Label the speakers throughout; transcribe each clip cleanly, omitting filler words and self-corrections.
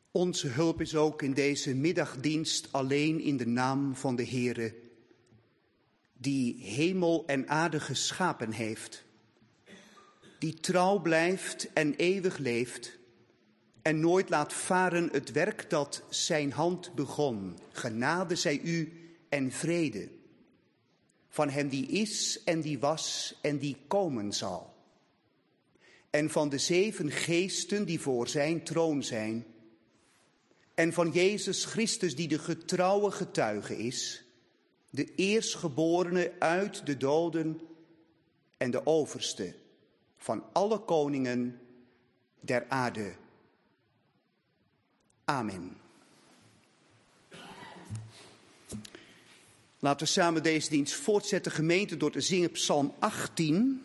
Speaker 1: Onze hulp is ook in deze middagdienst alleen in de naam van de Heere, die hemel en aarde geschapen heeft, die trouw blijft en eeuwig leeft en nooit laat varen het werk dat zijn hand begon. Genade zij u en vrede van hem die is en die was en die komen zal. En van de 7 geesten die voor zijn troon zijn. En van Jezus Christus die de getrouwe getuige is, de eerstgeborene uit de doden en de overste van alle koningen der aarde. Amen. Laten we samen deze dienst voortzetten, gemeente, door te zingen Psalm 18.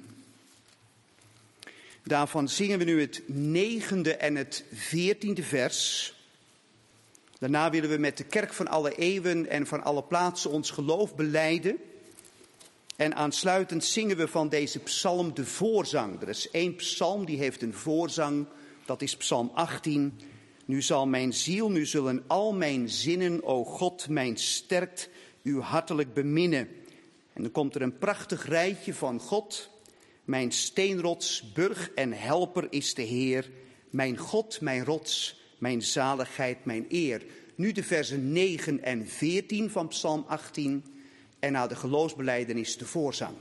Speaker 1: Daarvan zingen we nu het 9e en het 14e vers. Daarna willen we met de kerk van alle eeuwen en van alle plaatsen ons geloof belijden. En aansluitend zingen we van deze psalm de voorzang. Er is 1 psalm die heeft een voorzang, dat is Psalm 18. Nu zal mijn ziel, nu zullen al mijn zinnen, o God, mijn sterkt, u hartelijk beminnen. En dan komt er een prachtig rijtje van God. Mijn steenrots, burg en helper is de Heer. Mijn God, mijn rots, mijn zaligheid, mijn eer. Nu de versen 9 en 14 van Psalm 18. En na de geloofsbelijdenis de voorzang.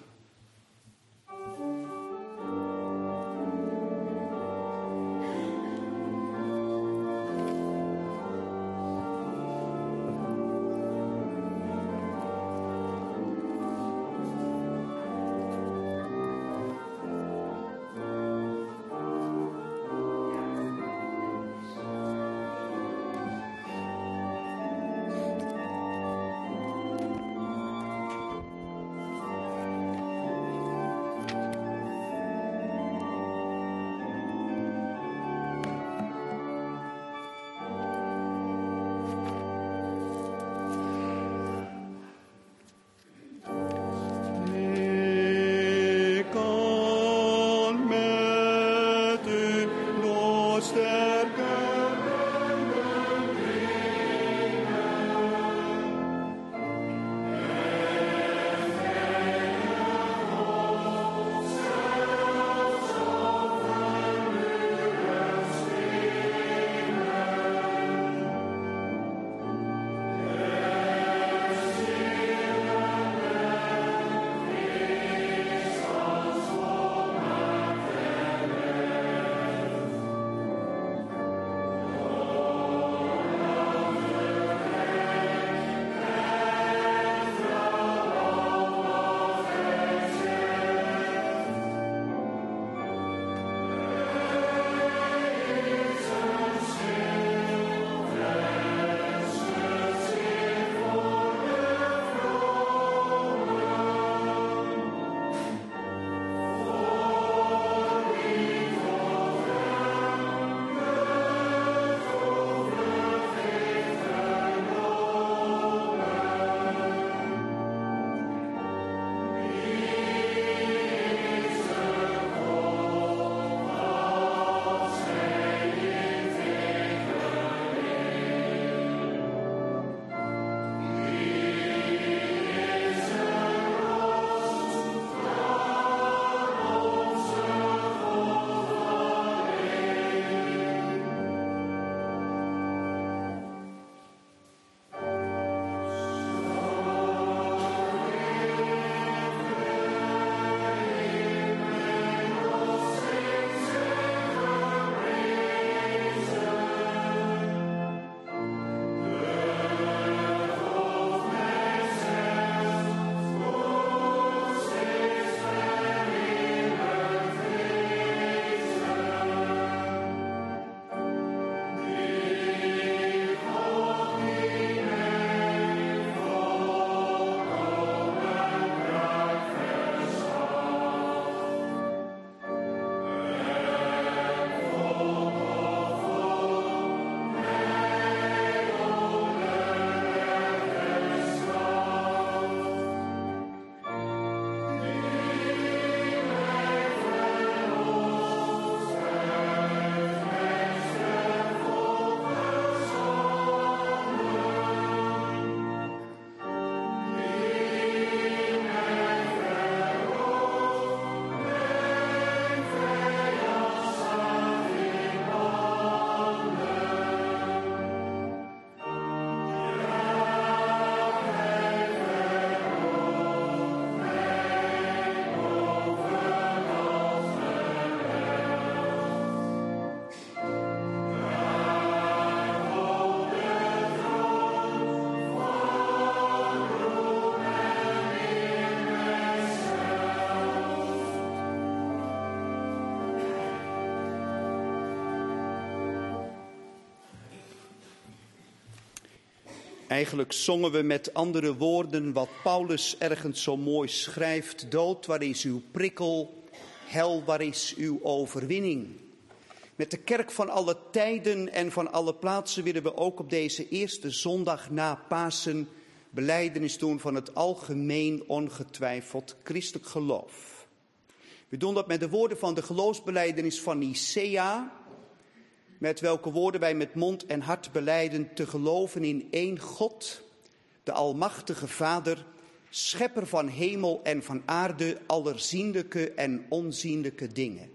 Speaker 1: Eigenlijk zongen we met andere woorden wat Paulus ergens zo mooi schrijft. Dood, waar is uw prikkel? Hel, waar is uw overwinning? Met de kerk van alle tijden en van alle plaatsen willen we ook op deze eerste zondag na Pasen belijdenis doen van het algemeen ongetwijfeld christelijk geloof. We doen dat met de woorden van de geloofsbelijdenis van Nicea, met welke woorden wij met mond en hart belijden te geloven in één God, de almachtige Vader, schepper van hemel en van aarde, allerzienlijke en onzienlijke dingen.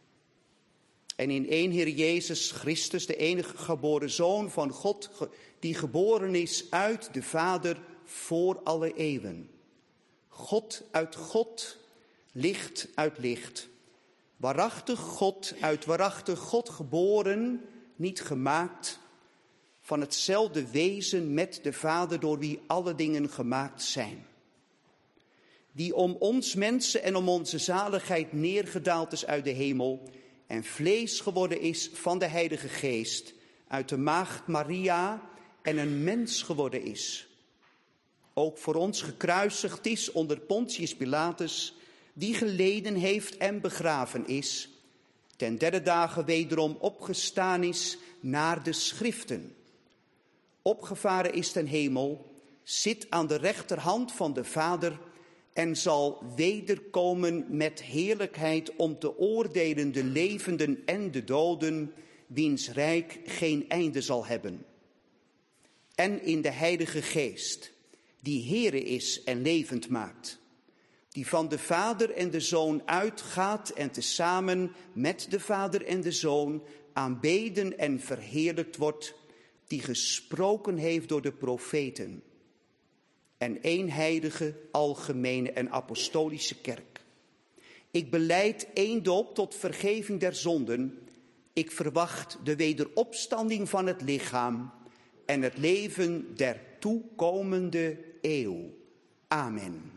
Speaker 1: En in één Heer Jezus Christus, de enige geboren Zoon van God, die geboren is uit de Vader voor alle eeuwen. God uit God, licht uit licht. Waarachtig God uit waarachtig God geboren, niet gemaakt, van hetzelfde wezen met de Vader door wie alle dingen gemaakt zijn. Die om ons mensen en om onze zaligheid neergedaald is uit de hemel en vlees geworden is van de Heilige Geest, uit de maagd Maria en een mens geworden is. Ook voor ons gekruisigd is onder Pontius Pilatus, die geleden heeft en begraven is, ten derde dagen wederom opgestaan is naar de schriften. Opgevaren is ten hemel, zit aan de rechterhand van de Vader en zal wederkomen met heerlijkheid om te oordelen de levenden en de doden, wiens rijk geen einde zal hebben. En in de Heilige Geest, die Heere is en levend maakt, die van de Vader en de Zoon uitgaat en tezamen met de Vader en de Zoon aanbeden en verheerlijkt wordt, die gesproken heeft door de profeten. En één heilige, algemene en apostolische kerk. Ik belijd één doop tot vergeving der zonden. Ik verwacht de wederopstanding van het lichaam en het leven der toekomende eeuw. Amen.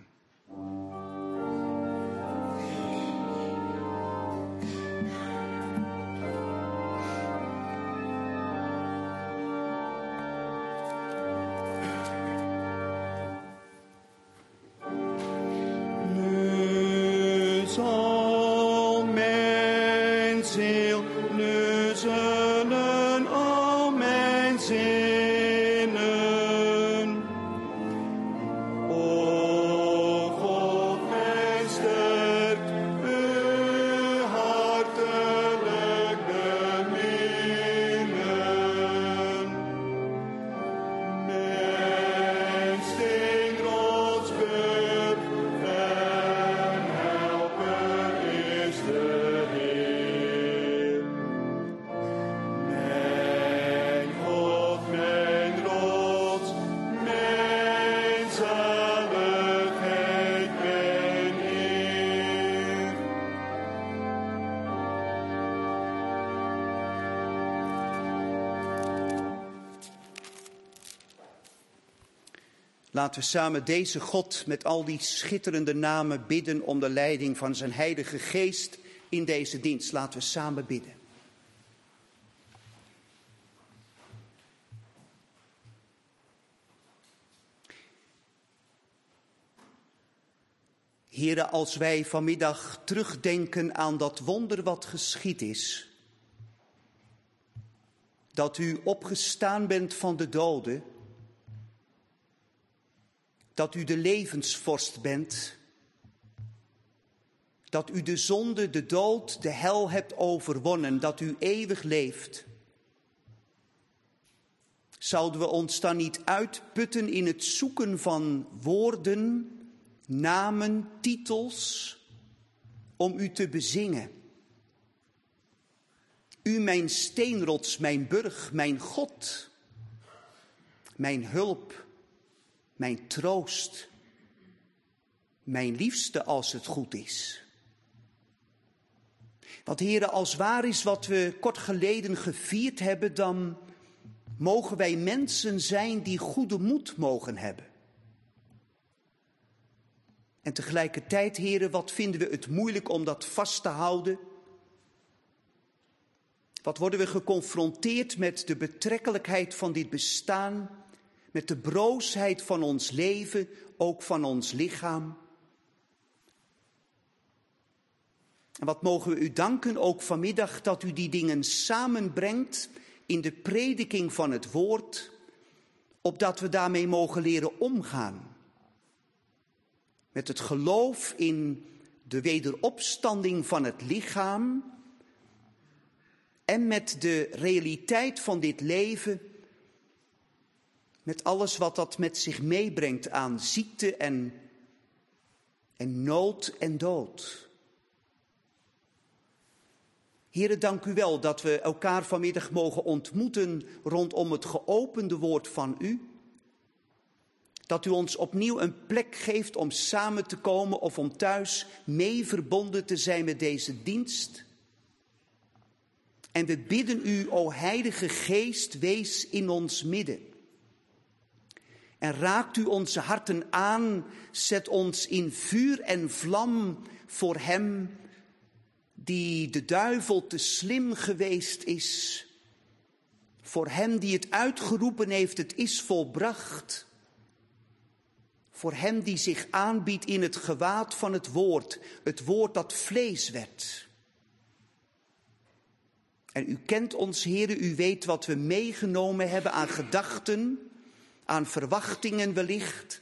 Speaker 1: Laten we samen deze God met al die schitterende namen bidden om de leiding van zijn Heilige Geest in deze dienst. Laten we samen bidden. Heere, als wij vanmiddag terugdenken aan dat wonder wat geschied is, dat u opgestaan bent van de doden, dat u de levensvorst bent, dat u de zonde, de dood, de hel hebt overwonnen, dat u eeuwig leeft. Zouden we ons dan niet uitputten in het zoeken van woorden, namen, titels, om u te bezingen? U mijn steenrots, mijn burg, mijn God, mijn hulp, mijn troost, mijn liefste als het goed is. Want Heere, als waar is wat we kort geleden gevierd hebben, dan mogen wij mensen zijn die goede moed mogen hebben. En tegelijkertijd, Heere, wat vinden we het moeilijk om dat vast te houden? Wat worden we geconfronteerd met de betrekkelijkheid van dit bestaan, met de broosheid van ons leven, ook van ons lichaam. En wat mogen we u danken ook vanmiddag dat u die dingen samenbrengt in de prediking van het woord, opdat we daarmee mogen leren omgaan. Met het geloof in de wederopstanding van het lichaam en met de realiteit van dit leven, met alles wat dat met zich meebrengt aan ziekte en nood en dood. Heere, dank u wel dat we elkaar vanmiddag mogen ontmoeten rondom het geopende woord van u. Dat u ons opnieuw een plek geeft om samen te komen of om thuis mee verbonden te zijn met deze dienst. En we bidden u, o Heilige Geest, wees in ons midden. En raakt u onze harten aan, zet ons in vuur en vlam voor hem die de duivel te slim geweest is. Voor hem die het uitgeroepen heeft, het is volbracht. Voor hem die zich aanbiedt in het gewaad van het woord dat vlees werd. En u kent ons, Heere, u weet wat we meegenomen hebben aan gedachten, aan verwachtingen wellicht.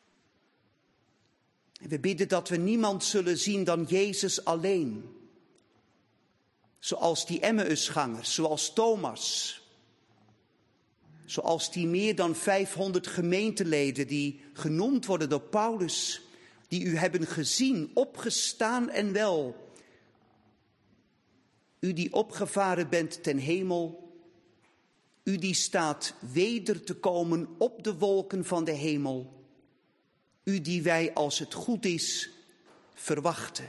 Speaker 1: En we bidden dat we niemand zullen zien dan Jezus alleen. Zoals die Emmausgangers, zoals Thomas. Zoals die meer dan 500 gemeenteleden die genoemd worden door Paulus, die u hebben gezien, opgestaan en wel. U die opgevaren bent ten hemel, u die staat weder te komen op de wolken van de hemel, u die wij, als het goed is, verwachten.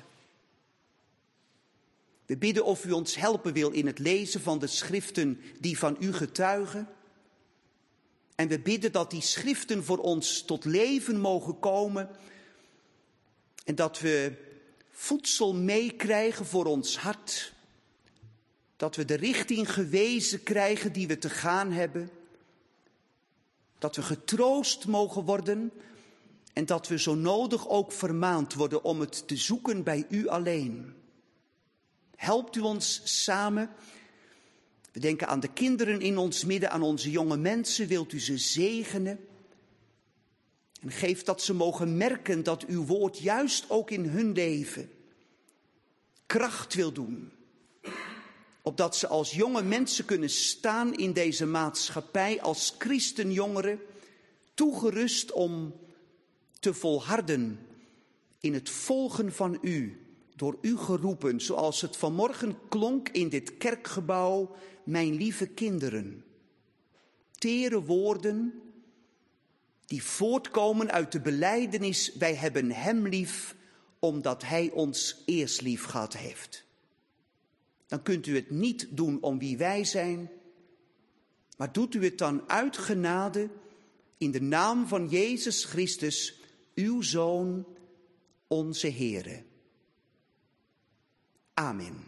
Speaker 1: We bidden of u ons helpen wil in het lezen van de schriften die van u getuigen. En we bidden dat die schriften voor ons tot leven mogen komen. En dat we voedsel meekrijgen voor ons hart. Dat we de richting gewezen krijgen die we te gaan hebben. Dat we getroost mogen worden. En dat we zo nodig ook vermaand worden om het te zoeken bij u alleen. Helpt u ons samen. We denken aan de kinderen in ons midden, aan onze jonge mensen. Wilt u ze zegenen? En geef dat ze mogen merken dat uw woord juist ook in hun leven kracht wil doen. Opdat ze als jonge mensen kunnen staan in deze maatschappij, als christenjongeren, toegerust om te volharden in het volgen van u. Door u geroepen, zoals het vanmorgen klonk in dit kerkgebouw, mijn lieve kinderen. Tere woorden die voortkomen uit de belijdenis, wij hebben hem lief, omdat hij ons eerst lief gehad heeft. Dan kunt u het niet doen om wie wij zijn, maar doet u het dan uit genade in de naam van Jezus Christus, uw Zoon, onze Heere. Amen.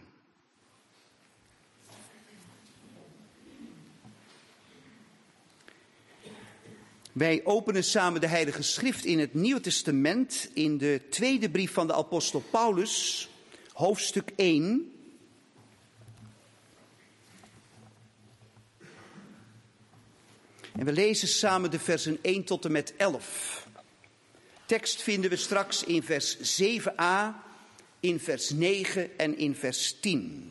Speaker 1: Wij openen samen de Heilige Schrift in het Nieuwe Testament, in de tweede brief van de apostel Paulus, hoofdstuk 1. En we lezen samen de versen 1 tot en met 11. Tekst vinden we straks in vers 7a, in vers 9 en in vers 10.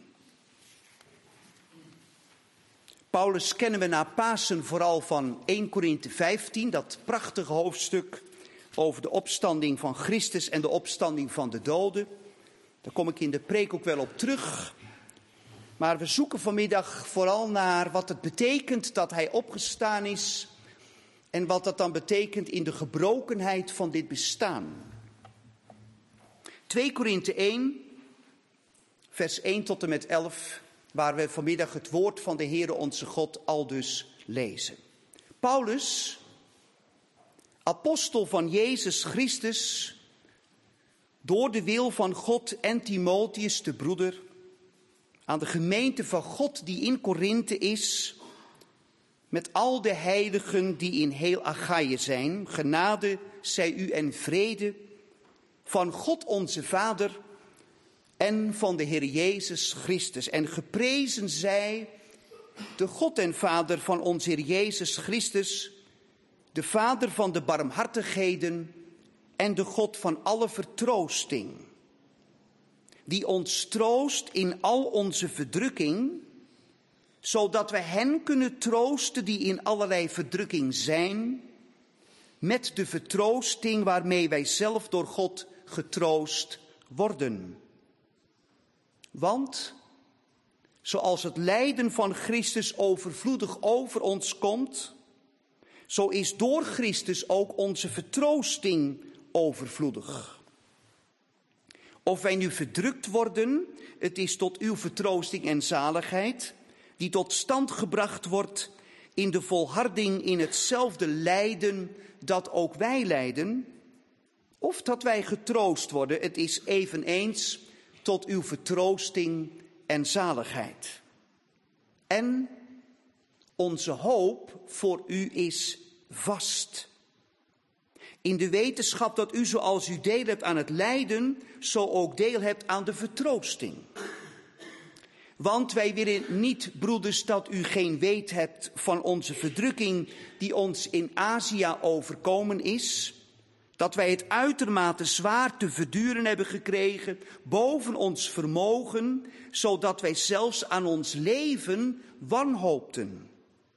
Speaker 1: Paulus kennen we na Pasen vooral van 1 Korinthe 15, dat prachtige hoofdstuk over de opstanding van Christus en de opstanding van de doden. Daar kom ik in de preek ook wel op terug. Maar we zoeken vanmiddag vooral naar wat het betekent dat hij opgestaan is en wat dat dan betekent in de gebrokenheid van dit bestaan. 2 Korinthe 1, vers 1 tot en met 11, waar we vanmiddag het woord van de Heere onze God aldus lezen. Paulus, apostel van Jezus Christus, door de wil van God, en Timotheus, de broeder, aan de gemeente van God die in Korinthe is, met al de heiligen die in heel Achaïe zijn. Genade zij u en vrede van God onze Vader en van de Heer Jezus Christus. En geprezen zij de God en Vader van onze Heer Jezus Christus, de Vader van de barmhartigheden en de God van alle vertroosting, die ons troost in al onze verdrukking, zodat wij hen kunnen troosten die in allerlei verdrukking zijn, met de vertroosting waarmee wij zelf door God getroost worden. Want zoals het lijden van Christus overvloedig over ons komt, zo is door Christus ook onze vertroosting overvloedig. Of wij nu verdrukt worden, het is tot uw vertroosting en zaligheid, die tot stand gebracht wordt in de volharding in hetzelfde lijden dat ook wij lijden. Of dat wij getroost worden, het is eveneens tot uw vertroosting en zaligheid. En onze hoop voor u is vast. In de wetenschap dat u, zoals u deel hebt aan het lijden, zo ook deel hebt aan de vertroosting. Want wij willen niet, broeders, dat u geen weet hebt van onze verdrukking die ons in Azië overkomen is. Dat wij het uitermate zwaar te verduren hebben gekregen, boven ons vermogen, zodat wij zelfs aan ons leven wanhoopten.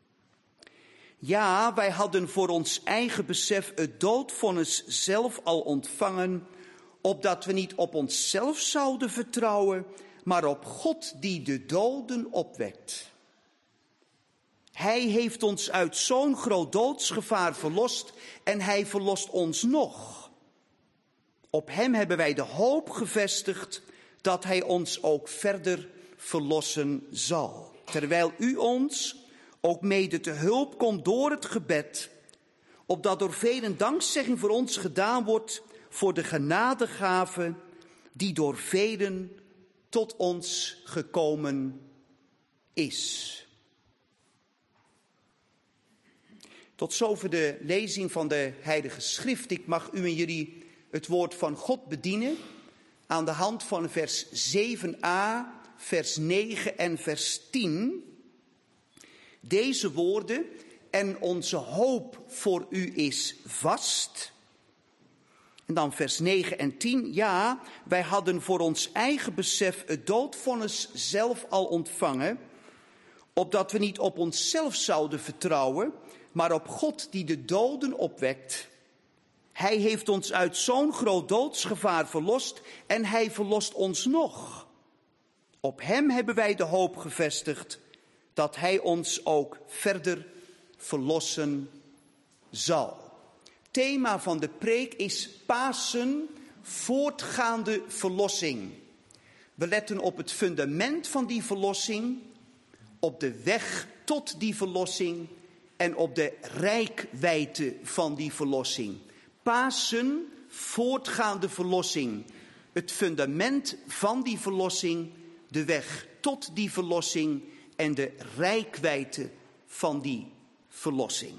Speaker 1: Ja, wij hadden voor ons eigen besef het doodvonnis zelf al ontvangen, opdat we niet op onszelf zouden vertrouwen, maar op God die de doden opwekt. Hij heeft ons uit zo'n groot doodsgevaar verlost en hij verlost ons nog. Op hem hebben wij de hoop gevestigd dat hij ons ook verder verlossen zal. Terwijl u ons ook mede te hulp komt door het gebed, opdat door velen dankzegging voor ons gedaan wordt voor de genadegave die door velen tot ons gekomen is. Tot zover de lezing van de Heilige Schrift. Ik mag u en jullie het woord van God bedienen aan de hand van vers 7a, vers 9 en vers 10. Deze woorden: en onze hoop voor u is vast. En dan vers 9 en 10. Ja, wij hadden voor ons eigen besef het doodvonnis zelf al ontvangen, opdat we niet op onszelf zouden vertrouwen, maar op God die de doden opwekt. Hij heeft ons uit zo'n groot doodsgevaar verlost en hij verlost ons nog. Op hem hebben wij de hoop gevestigd dat hij ons ook verder verlossen zal. Thema van de preek is Pasen, voortgaande verlossing. We letten op het fundament van die verlossing, op de weg tot die verlossing en op de reikwijdte van die verlossing. Pasen, voortgaande verlossing. Het fundament van die verlossing, de weg tot die verlossing en de reikwijdte van die verlossing.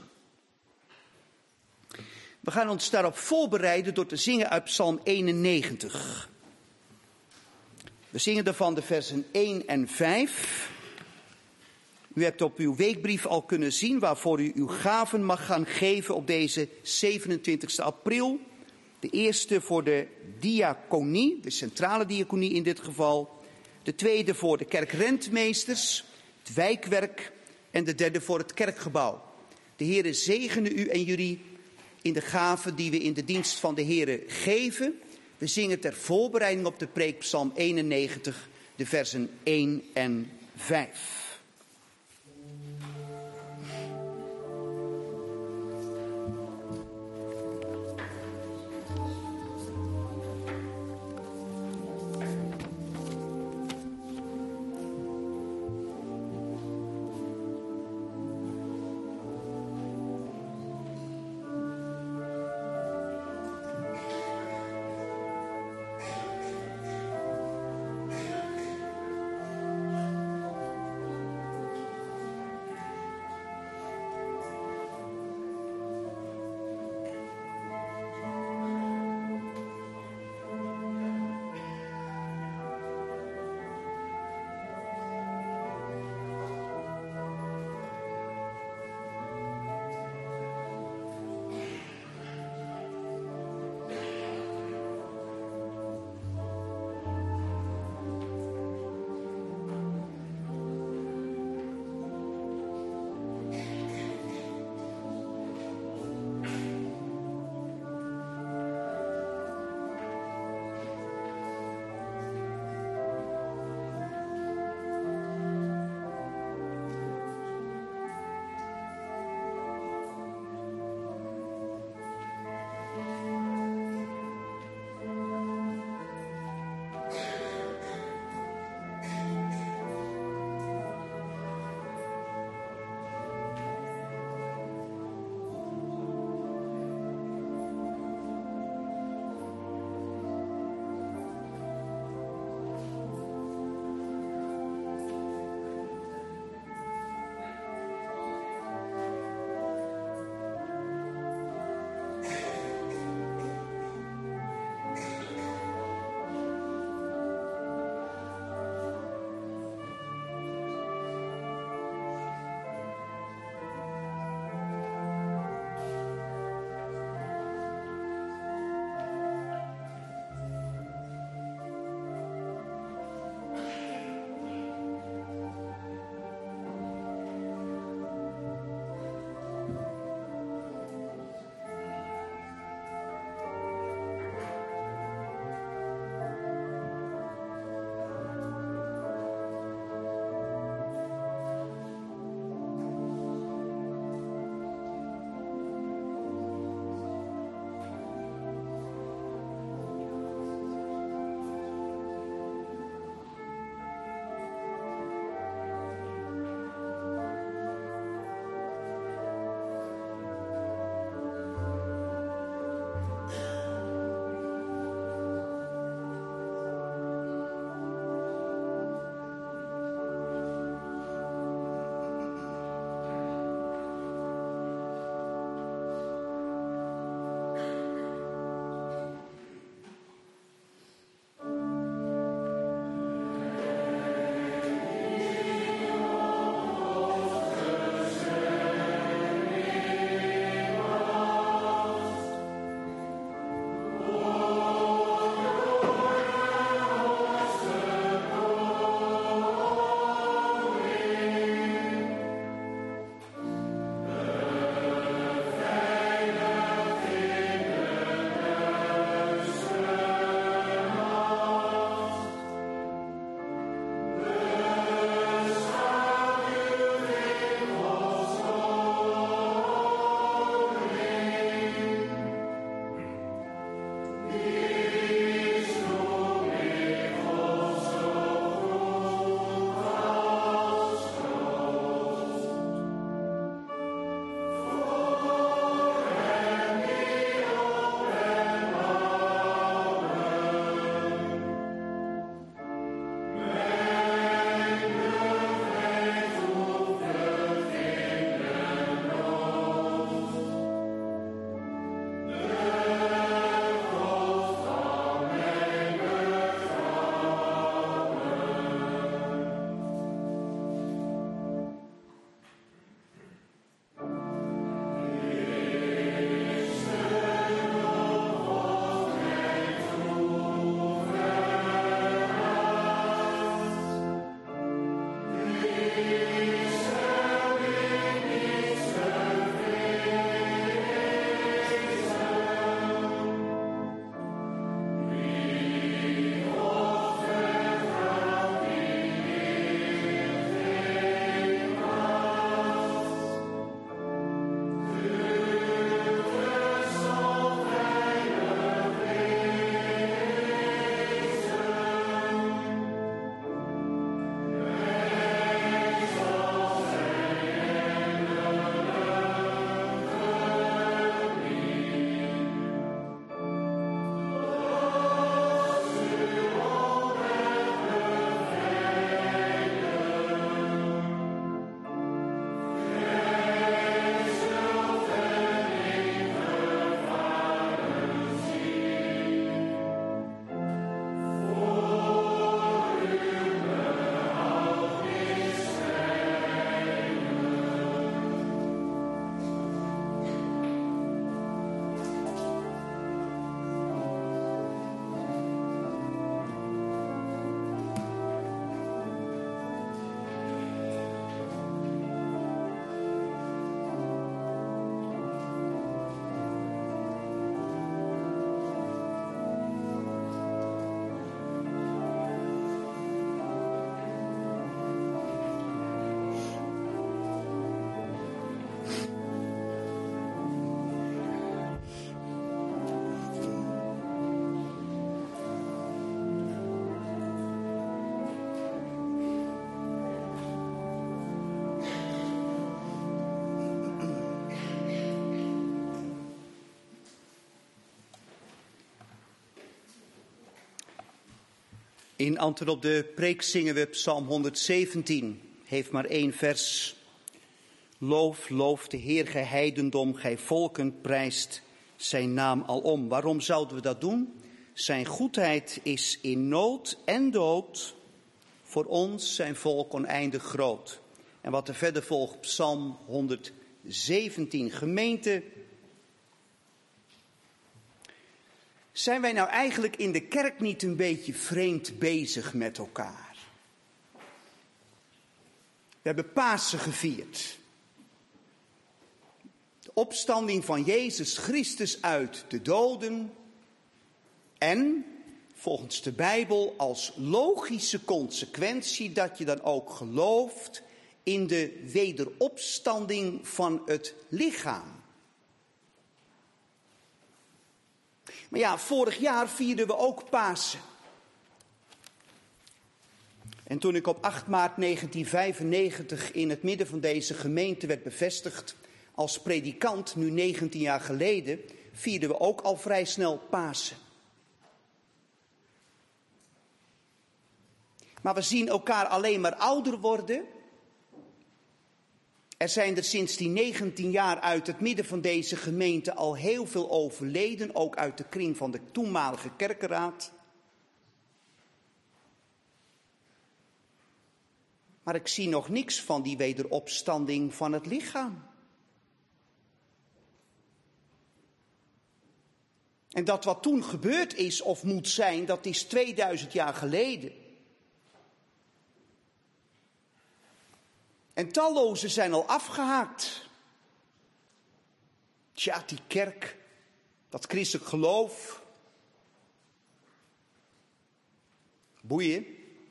Speaker 1: We gaan ons daarop voorbereiden door te zingen uit Psalm 91. We zingen daarvan de versen 1 en 5. U hebt op uw weekbrief al kunnen zien waarvoor u uw gaven mag gaan geven op deze 27 april. De eerste voor de diaconie, de centrale diaconie in dit geval. De tweede voor de kerkrentmeesters, het wijkwerk en de derde voor het kerkgebouw. De Heere zegene u en jullie in de gaven die we in de dienst van de Heere geven. We zingen ter voorbereiding op de preek Psalm 91, de versen 1 en 5. In antwoord op de preek zingen we Psalm 117, heeft maar 1 vers. Loof, loof de Heer, gij heidendom, gij volken, prijst zijn naam alom. Waarom zouden we dat doen? Zijn goedheid is in nood en dood, voor ons zijn volk oneindig groot. En wat er verder volgt, Psalm 117. Gemeente, zijn wij nou eigenlijk in de kerk niet een beetje vreemd bezig met elkaar? We hebben Pasen gevierd. De opstanding van Jezus Christus uit de doden. En, volgens de Bijbel, als logische consequentie dat je dan ook gelooft in de wederopstanding van het lichaam. Maar ja, vorig jaar vierden we ook Pasen. En toen ik op 8 maart 1995 in het midden van deze gemeente werd bevestigd als predikant, nu 19 jaar geleden, vierden we ook al vrij snel Pasen. Maar we zien elkaar alleen maar ouder worden. Er zijn er sinds die 19 jaar uit het midden van deze gemeente al heel veel overleden, ook uit de kring van de toenmalige kerkenraad. Maar ik zie nog niks van die wederopstanding van het lichaam. En dat wat toen gebeurd is of moet zijn, dat is 2000 jaar geleden. En tallozen zijn al afgehaakt. Tja, die kerk, dat christelijk geloof. Boeien.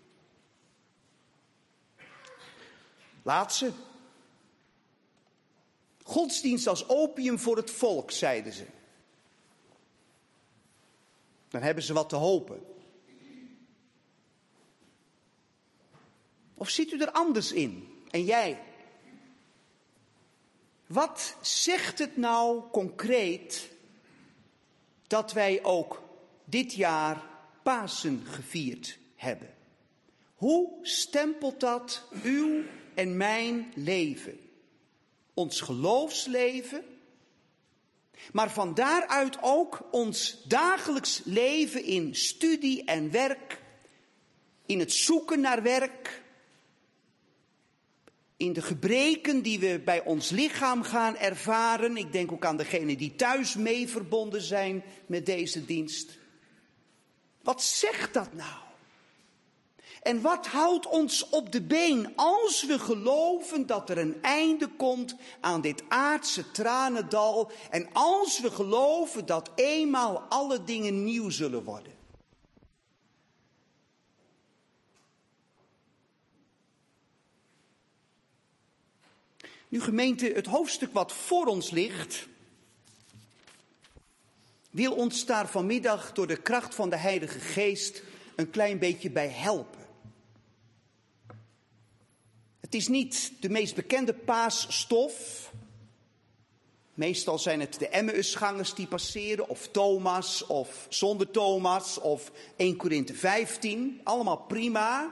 Speaker 1: Laat ze. Godsdienst als opium voor het volk, zeiden ze. Dan hebben ze wat te hopen. Of ziet u er anders in? En jij? Wat zegt het nou concreet dat wij ook dit jaar Pasen gevierd hebben? Hoe stempelt dat uw en mijn leven? Ons geloofsleven, maar van daaruit ook ons dagelijks leven in studie en werk, in het zoeken naar werk, in de gebreken die we bij ons lichaam gaan ervaren. Ik denk ook aan degenen die thuis mee verbonden zijn met deze dienst. Wat zegt dat nou? En wat houdt ons op de been als we geloven dat er een einde komt aan dit aardse tranendal en als we geloven dat eenmaal alle dingen nieuw zullen worden? Nu gemeente, het hoofdstuk wat voor ons ligt, wil ons daar vanmiddag door de kracht van de Heilige Geest een klein beetje bij helpen. Het is niet de meest bekende paasstof. Meestal zijn het de Emmausgangers die passeren, of Thomas, of zonder Thomas, of 1 Korinthe 15. Allemaal prima.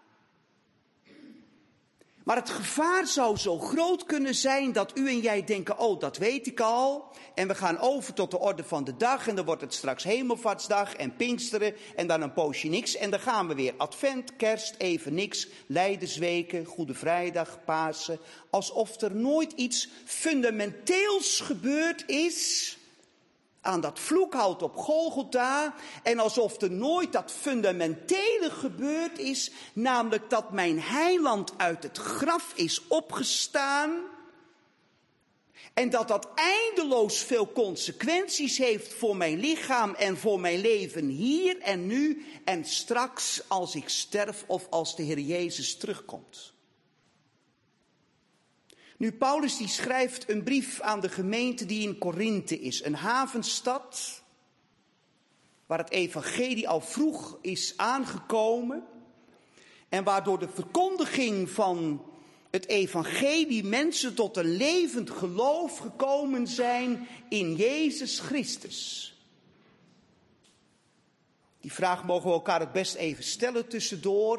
Speaker 1: Maar het gevaar zou zo groot kunnen zijn dat u en jij denken, oh, dat weet ik al. En we gaan over tot de orde van de dag en dan wordt het straks Hemelvaartsdag en Pinksteren en dan een poosje niks. En dan gaan we weer Advent, Kerst, even niks, Lijdensweken, Goede Vrijdag, Pasen. Alsof er nooit iets fundamenteels gebeurd is aan dat vloekhout op Golgotha. En alsof er nooit dat fundamentele gebeurd is, namelijk dat mijn heiland uit het graf is opgestaan. En dat dat eindeloos veel consequenties heeft voor mijn lichaam en voor mijn leven hier en nu en straks als ik sterf of als de Heer Jezus terugkomt. Nu, Paulus die schrijft een brief aan de gemeente die in Korinthe is. Een havenstad waar het evangelie al vroeg is aangekomen. En waardoor de verkondiging van het evangelie mensen tot een levend geloof gekomen zijn in Jezus Christus. Die vraag mogen we elkaar het best even stellen tussendoor.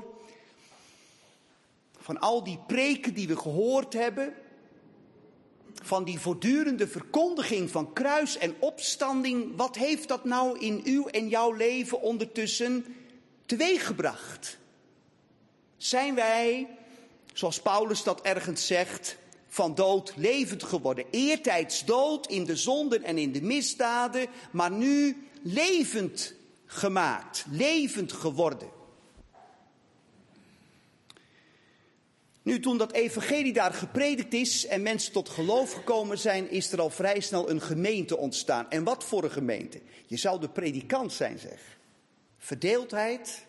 Speaker 1: Van al die preken die we gehoord hebben, van die voortdurende verkondiging van kruis en opstanding, wat heeft dat nou in uw en jouw leven ondertussen teweeggebracht? Zijn wij, zoals Paulus dat ergens zegt, van dood levend geworden? Eertijds dood in de zonden en in de misdaden, maar nu levend gemaakt, levend geworden. Nu, toen dat evangelie daar gepredikt is en mensen tot geloof gekomen zijn, is er al vrij snel een gemeente ontstaan. En wat voor een gemeente? Je zou de predikant zijn, zeg. Verdeeldheid,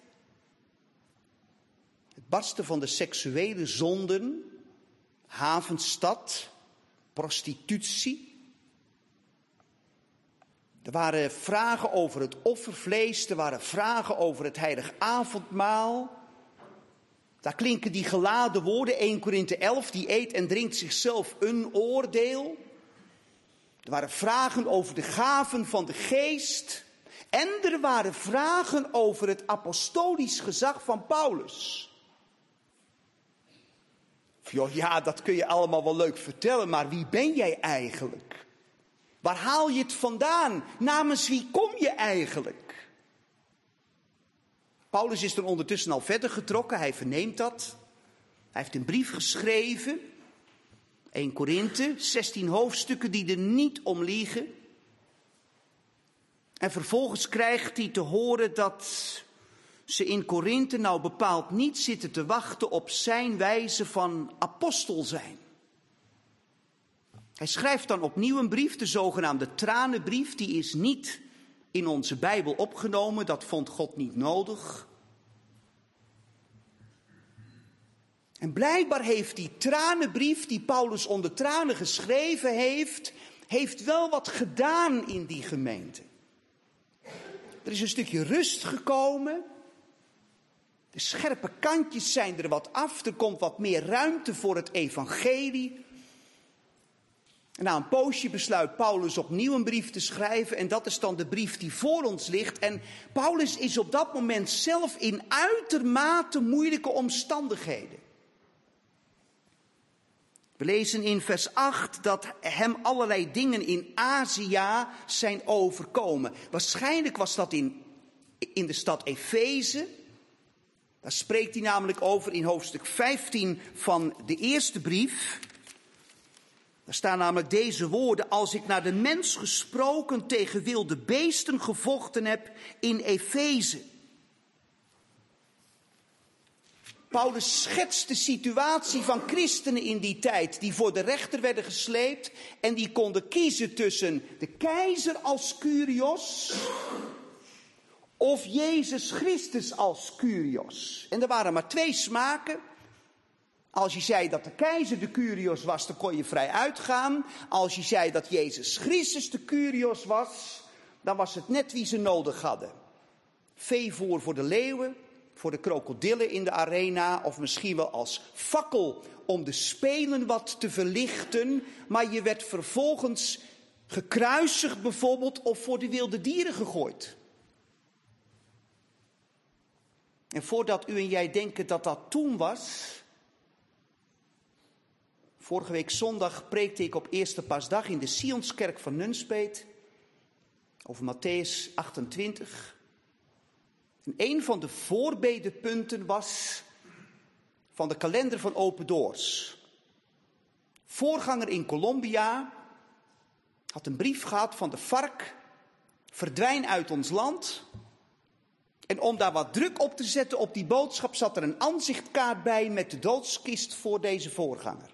Speaker 1: het barsten van de seksuele zonden, havenstad, prostitutie. Er waren vragen over het offervlees, er waren vragen over het heilig avondmaal. Daar klinken die geladen woorden, 1 Korinthe 11, die eet en drinkt zichzelf een oordeel. Er waren vragen over de gaven van de geest. En er waren vragen over het apostolisch gezag van Paulus. Joh, ja, dat kun je allemaal wel leuk vertellen, maar wie ben jij eigenlijk? Waar haal je het vandaan? Namens wie kom je eigenlijk? Paulus is er ondertussen al verder getrokken, hij verneemt dat. Hij heeft een brief geschreven, 1 Korinthe, 16 hoofdstukken die er niet om liegen. En vervolgens krijgt hij te horen dat ze in Korinthe nou bepaald niet zitten te wachten op zijn wijze van apostel zijn. Hij schrijft dan opnieuw een brief, de zogenaamde tranenbrief. Die is niet in onze Bijbel opgenomen, dat vond God niet nodig. En blijkbaar heeft die tranenbrief die Paulus onder tranen geschreven heeft wel wat gedaan in die gemeente. Er is een stukje rust gekomen. De scherpe kantjes zijn er wat af. Er komt wat meer ruimte voor het evangelie. En na een poosje besluit Paulus opnieuw een brief te schrijven. En dat is dan de brief die voor ons ligt. En Paulus is op dat moment zelf in uitermate moeilijke omstandigheden. We lezen in vers 8 dat hem allerlei dingen in Azië zijn overkomen. Waarschijnlijk was dat in de stad Efeze. Daar spreekt hij namelijk over in hoofdstuk 15 van de eerste brief. Daar staan namelijk deze woorden: als ik naar de mens gesproken tegen wilde beesten gevochten heb in Efeze. Paulus schetst de situatie van christenen in die tijd, die voor de rechter werden gesleept en die konden kiezen tussen de keizer als Kyrios of Jezus Christus als Kyrios. En er waren maar 2 smaken. Als je zei dat de keizer de Kyrios was, dan kon je vrij uitgaan. Als je zei dat Jezus Christus de Kyrios was, dan was het net wie ze nodig hadden. Veevoer voor de leeuwen, voor de krokodillen in de arena, of misschien wel als fakkel om de spelen wat te verlichten. Maar je werd vervolgens gekruisigd bijvoorbeeld of voor de wilde dieren gegooid. En voordat u en jij denken dat dat toen was, vorige week zondag preekte ik op Eerste Paasdag in de Sionskerk van Nunspeet over Mattheüs 28. En een van de voorbedepunten was van de kalender van Open Doors. Voorganger in Colombia had een brief gehad van de FARC, verdwijn uit ons land. En om daar wat druk op te zetten op die boodschap zat er een aanzichtkaart bij met de doodskist voor deze voorganger.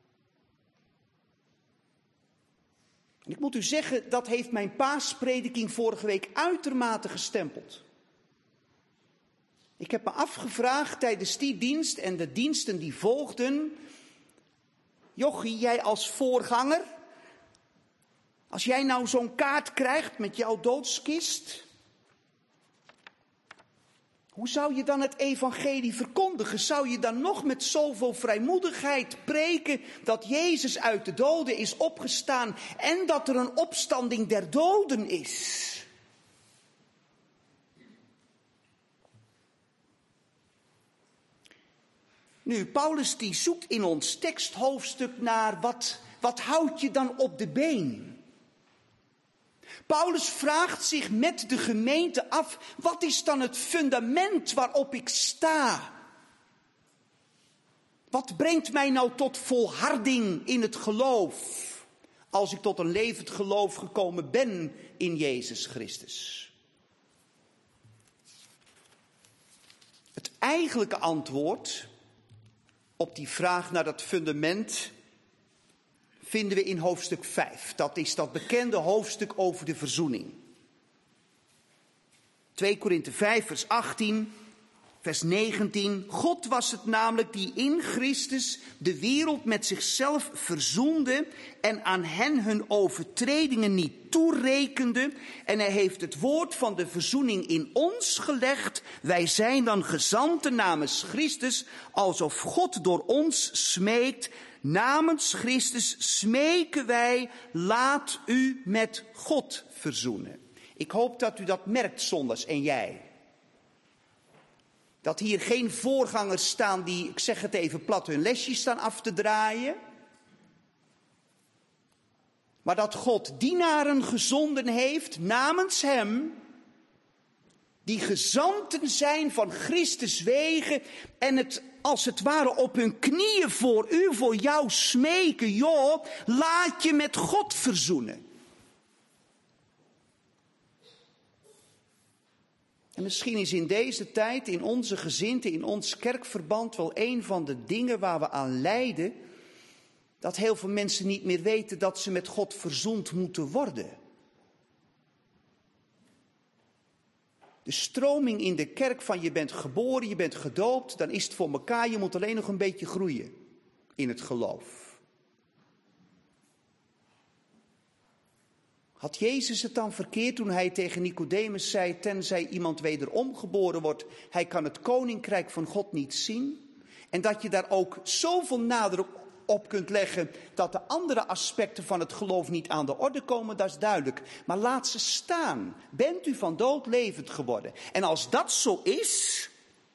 Speaker 1: En ik moet u zeggen, dat heeft mijn paasprediking vorige week uitermate gestempeld. Ik heb me afgevraagd tijdens die dienst en de diensten die volgden: Jochie, jij als voorganger, als jij nou zo'n kaart krijgt met jouw doodskist, hoe zou je dan het evangelie verkondigen? Zou je dan nog met zoveel vrijmoedigheid preken dat Jezus uit de doden is opgestaan en dat er een opstanding der doden is? Nu, Paulus die zoekt in ons teksthoofdstuk naar wat houdt je dan op de been? Paulus vraagt zich met de gemeente af, wat is dan het fundament waarop ik sta? Wat brengt mij nou tot volharding in het geloof, als ik tot een levend geloof gekomen ben in Jezus Christus? Het eigenlijke antwoord op die vraag naar dat fundament vinden we in hoofdstuk 5. Dat is dat bekende hoofdstuk over de verzoening. 2 Korinthe 5 vers 18, vers 19. God was het namelijk die in Christus de wereld met zichzelf verzoende en aan hen hun overtredingen niet toerekende. En hij heeft het woord van de verzoening in ons gelegd. Wij zijn dan gezanten namens Christus, alsof God door ons smeekt. Namens Christus smeken wij, laat u met God verzoenen. Ik hoop dat u dat merkt zondags en jij. Dat hier geen voorgangers staan die, ik zeg het even plat, hun lesjes staan af te draaien. Maar dat God dienaren gezonden heeft namens hem, die gezanten zijn van Christus wegen en het als het ware op hun knieën voor u, voor jou smeken. Joh, laat je met God verzoenen. En misschien is in deze tijd, in onze gezinten, in ons kerkverband wel een van de dingen waar we aan lijden, dat heel veel mensen niet meer weten dat ze met God verzoend moeten worden. De stroming in de kerk van je bent geboren, je bent gedoopt, dan is het voor elkaar, je moet alleen nog een beetje groeien in het geloof. Had Jezus het dan verkeerd toen hij tegen Nicodemus zei, tenzij iemand wederom geboren wordt, hij kan het koninkrijk van God niet zien? En dat je daar ook zoveel nadruk op kunt leggen dat de andere aspecten van het geloof niet aan de orde komen, dat is duidelijk. Maar laat ze staan. Bent u van dood levend geworden? En als dat zo is,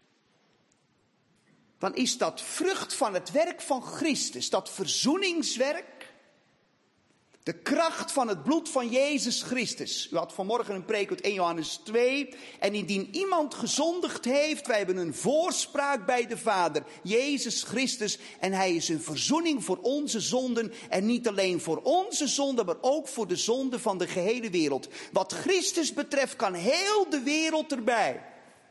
Speaker 1: dan is dat vrucht van het werk van Christus, dat verzoeningswerk. De kracht van het bloed van Jezus Christus. U had vanmorgen een preek uit 1 Johannes 2. En indien iemand gezondigd heeft, wij hebben een voorspraak bij de Vader, Jezus Christus. En hij is een verzoening voor onze zonden. En niet alleen voor onze zonden, maar ook voor de zonden van de gehele wereld. Wat Christus betreft kan heel de wereld erbij.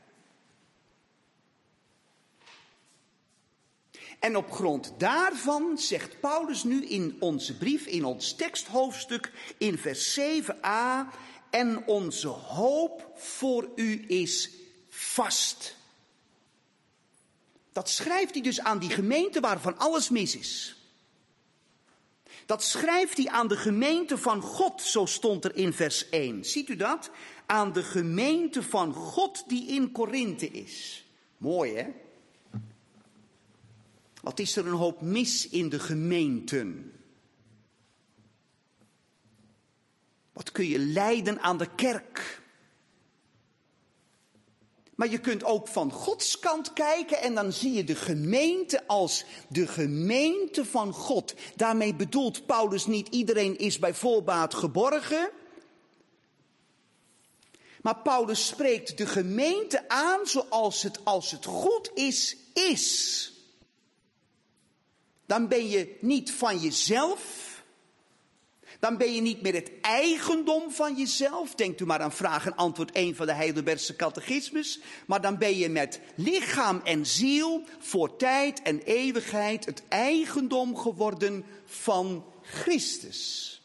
Speaker 1: En op grond daarvan zegt Paulus nu in onze brief, in ons teksthoofdstuk, in vers 7a, en onze hoop voor u is vast. Dat schrijft hij dus aan die gemeente waarvan alles mis is. Dat schrijft hij aan de gemeente van God, zo stond er in vers 1. Ziet u dat? Aan de gemeente van God die in Korinthe is. Mooi, hè? Wat is er een hoop mis in de gemeenten? Wat kun je lijden aan de kerk? Maar je kunt ook van Gods kant kijken en dan zie je de gemeente als de gemeente van God. Daarmee bedoelt Paulus niet iedereen is bij voorbaat geborgen. Maar Paulus spreekt de gemeente aan zoals het, als het goed is, is. Dan ben je niet van jezelf. Dan ben je niet meer het eigendom van jezelf. Denkt u maar aan vraag en antwoord 1 van de Heidelbergse catechismus. Maar dan ben je met lichaam en ziel voor tijd en eeuwigheid het eigendom geworden van Christus.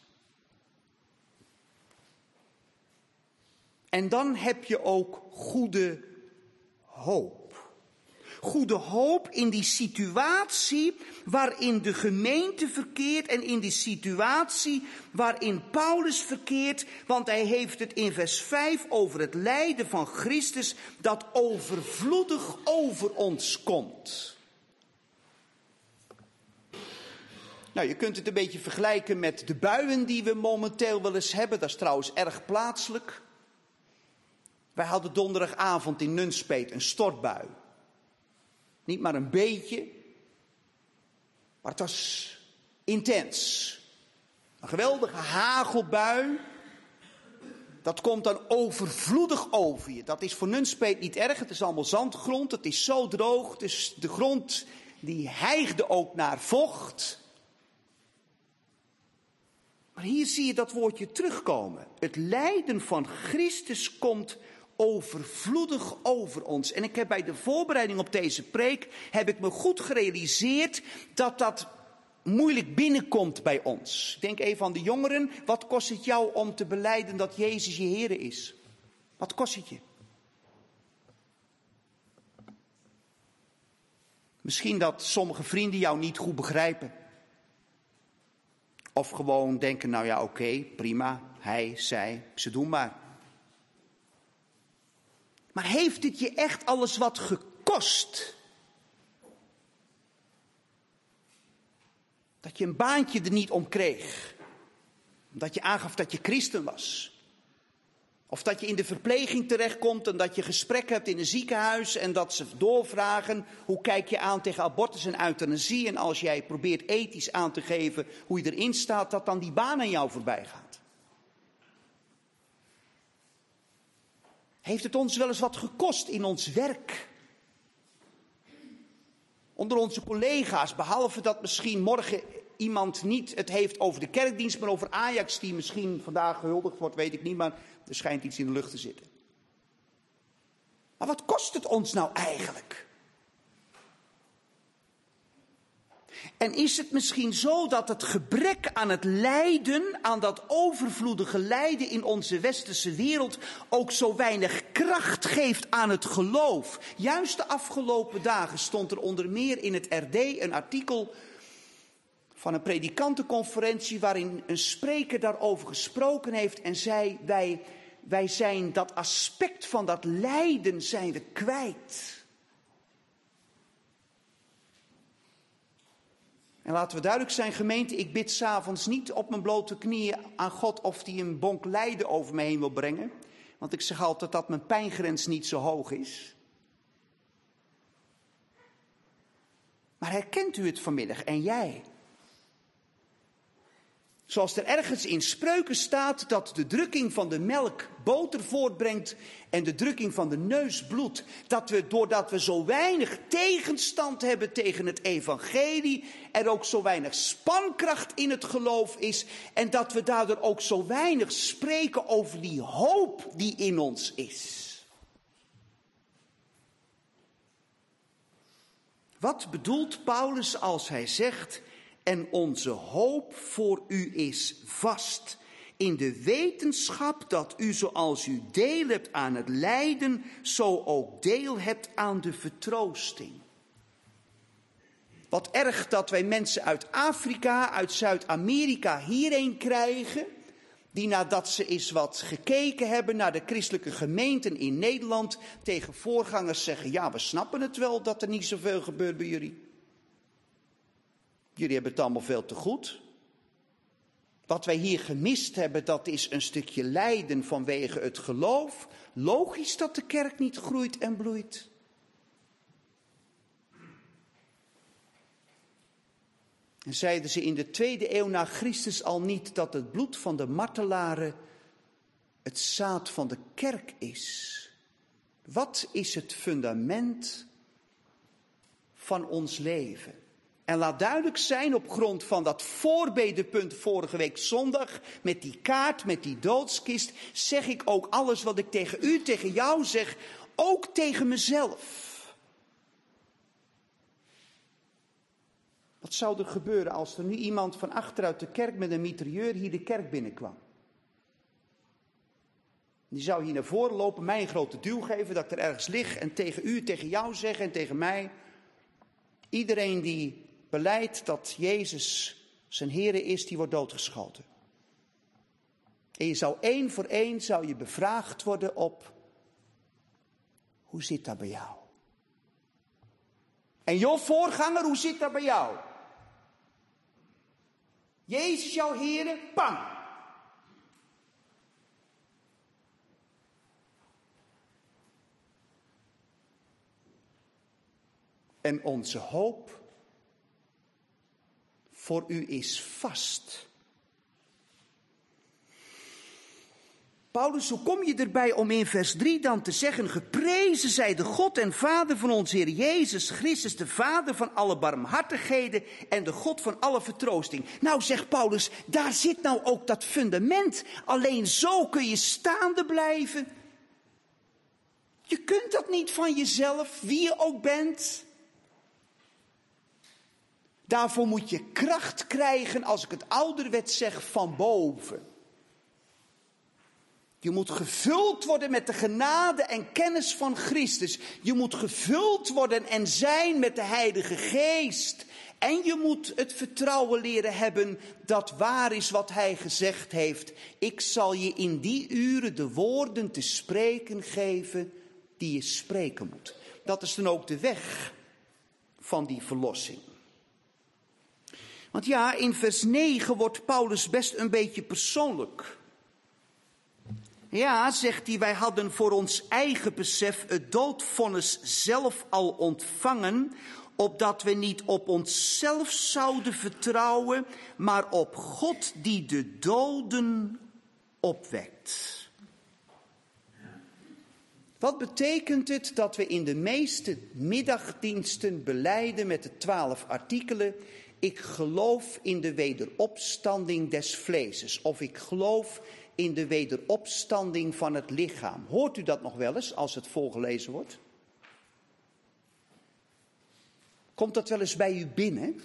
Speaker 1: En dan heb je ook goede hoop. Goede hoop in die situatie waarin de gemeente verkeert en in die situatie waarin Paulus verkeert. Want hij heeft het in vers 5 over het lijden van Christus dat overvloedig over ons komt. Nou, je kunt het een beetje vergelijken met de buien die we momenteel wel eens hebben. Dat is trouwens erg plaatselijk. Wij hadden donderdagavond in Nunspeet een stortbui. Niet maar een beetje, Maar het was intens. Een geweldige hagelbui. Dat komt dan overvloedig over je. Dat is voor Nunspeet niet erg. Het is allemaal zandgrond. Het is zo droog. Dus de grond die hijgde ook naar vocht. Maar hier zie je dat woordje terugkomen. Het lijden van Christus komt overvloedig over ons. En ik heb bij de voorbereiding op deze preek, heb ik me goed gerealiseerd dat dat moeilijk binnenkomt bij ons. Ik denk even aan de jongeren. Wat kost het jou om te belijden dat Jezus je Heere is? Wat kost het je? Misschien dat sommige vrienden jou niet goed begrijpen. Of gewoon denken, nou ja, oké, prima, hij, zij, ze doen maar. Maar heeft het je echt alles wat gekost? Dat je een baantje er niet om kreeg. Omdat je aangaf dat je christen was. Of dat je in de verpleging terechtkomt en dat je gesprek hebt in een ziekenhuis en dat ze doorvragen, hoe kijk je aan tegen abortus en euthanasie? En als jij probeert ethisch aan te geven hoe je erin staat, dat dan die baan aan jou voorbij gaat. Heeft het ons wel eens wat gekost in ons werk? Onder onze collega's, behalve dat misschien morgen iemand niet het heeft over de kerkdienst, maar over Ajax die misschien vandaag gehuldigd wordt, weet ik niet, maar er schijnt iets in de lucht te zitten. Maar wat kost het ons nou eigenlijk? En is het misschien zo dat het gebrek aan het lijden, aan dat overvloedige lijden in onze westerse wereld, ook zo weinig kracht geeft aan het geloof? Juist de afgelopen dagen stond er onder meer in het RD een artikel van een predikantenconferentie waarin een spreker daarover gesproken heeft en zei, wij zijn dat aspect van dat lijden zijn we kwijt. En laten we duidelijk zijn, gemeente, ik bid 's avonds niet op mijn blote knieën aan God of hij een bonk lijden over me heen wil brengen. Want ik zeg altijd dat mijn pijngrens niet zo hoog is. Maar herkent u het vanmiddag en jij? Zoals er ergens in Spreuken staat dat de drukking van de melk boter voortbrengt en de drukking van de neus bloed. Dat we, doordat we zo weinig tegenstand hebben tegen het evangelie, er ook zo weinig spankracht in het geloof is. En dat we daardoor ook zo weinig spreken over die hoop die in ons is. Wat bedoelt Paulus als hij zegt, en onze hoop voor u is vast, in de wetenschap dat u zoals u deel hebt aan het lijden, zo ook deel hebt aan de vertroosting. Wat erg dat wij mensen uit Afrika, uit Zuid-Amerika hierheen krijgen, die nadat ze eens wat gekeken hebben naar de christelijke gemeenten in Nederland, tegen voorgangers zeggen, ja, we snappen het wel dat er niet zoveel gebeurt bij jullie. Jullie hebben het allemaal veel te goed. Wat wij hier gemist hebben, dat is een stukje lijden vanwege het geloof. Logisch dat de kerk niet groeit en bloeit. En zeiden ze in de 2e eeuw na Christus al niet dat het bloed van de martelaren het zaad van de kerk is? Wat is het fundament van ons leven? En laat duidelijk zijn op grond van dat voorbedepunt vorige week zondag, met die kaart, met die doodskist, zeg ik ook alles wat ik tegen u, tegen jou zeg, ook tegen mezelf. Wat zou er gebeuren als er nu iemand van achteruit de kerk met een mitrailleur hier de kerk binnenkwam? Die zou hier naar voren lopen, mij een grote duw geven dat ik er ergens lig en tegen u, tegen jou zeggen en tegen mij. Iedereen die belijdt dat Jezus zijn Heere is, die wordt doodgeschoten. En je zou één voor één zou je bevraagd worden op, hoe zit dat bij jou? En joh, voorganger, hoe zit dat bij jou? Jezus jouw Heere, pam! En onze hoop voor u is vast. Paulus, hoe kom je erbij om in vers 3 dan te zeggen: geprezen zij de God en Vader van onze Heer Jezus Christus, de Vader van alle barmhartigheden en de God van alle vertroosting. Nou, zegt Paulus, daar zit nou ook dat fundament. Alleen zo kun je staande blijven. Je kunt dat niet van jezelf, wie je ook bent. Daarvoor moet je kracht krijgen, als ik het ouderwets zeg, van boven. Je moet gevuld worden met de genade en kennis van Christus. Je moet gevuld worden en zijn met de Heilige Geest. En je moet het vertrouwen leren hebben dat waar is wat Hij gezegd heeft. Ik zal je in die uren de woorden te spreken geven die je spreken moet. Dat is dan ook de weg van die verlossing. Want ja, in vers 9 wordt Paulus best een beetje persoonlijk. Ja, zegt hij, wij hadden voor ons eigen besef het doodvonnis zelf al ontvangen, opdat we niet op onszelf zouden vertrouwen, maar op God die de doden opwekt. Wat betekent het dat we in de meeste middagdiensten belijden met de 12 artikelen? Ik geloof in de wederopstanding des vleeses. Of ik geloof in de wederopstanding van het lichaam. Hoort u dat nog wel eens als het voorgelezen wordt? Komt dat wel eens bij u binnen?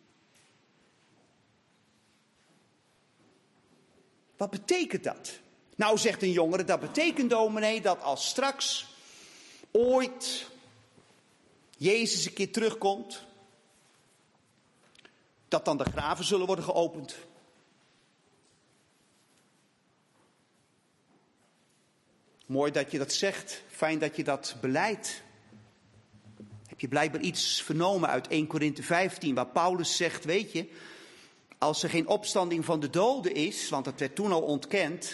Speaker 1: Wat betekent dat? Nou, zegt een jongere, dat betekent, dominee, dat als straks ooit Jezus een keer terugkomt, dat dan de graven zullen worden geopend. Mooi dat je dat zegt. Fijn dat je dat belijdt. Heb je blijkbaar iets vernomen uit 1 Korinthe 15, waar Paulus zegt, weet je, als er geen opstanding van de doden is, want dat werd toen al ontkend,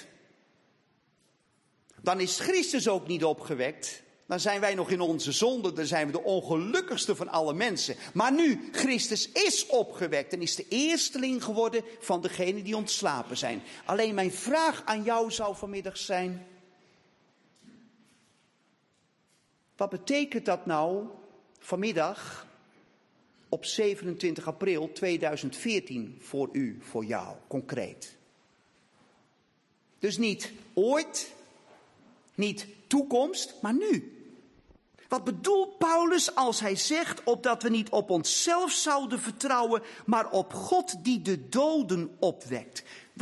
Speaker 1: dan is Christus ook niet opgewekt. Dan zijn wij nog in onze zonde, dan zijn we de ongelukkigste van alle mensen. Maar nu, Christus is opgewekt en is de eersteling geworden van degenen die ontslapen zijn. Alleen mijn vraag aan jou zou vanmiddag zijn: wat betekent dat nou vanmiddag op 27 april 2014 voor u, voor jou, concreet? Dus niet ooit, niet toekomst, maar nu. Wat bedoelt Paulus als hij zegt, opdat we niet op onszelf zouden vertrouwen, maar op God die de doden opwekt?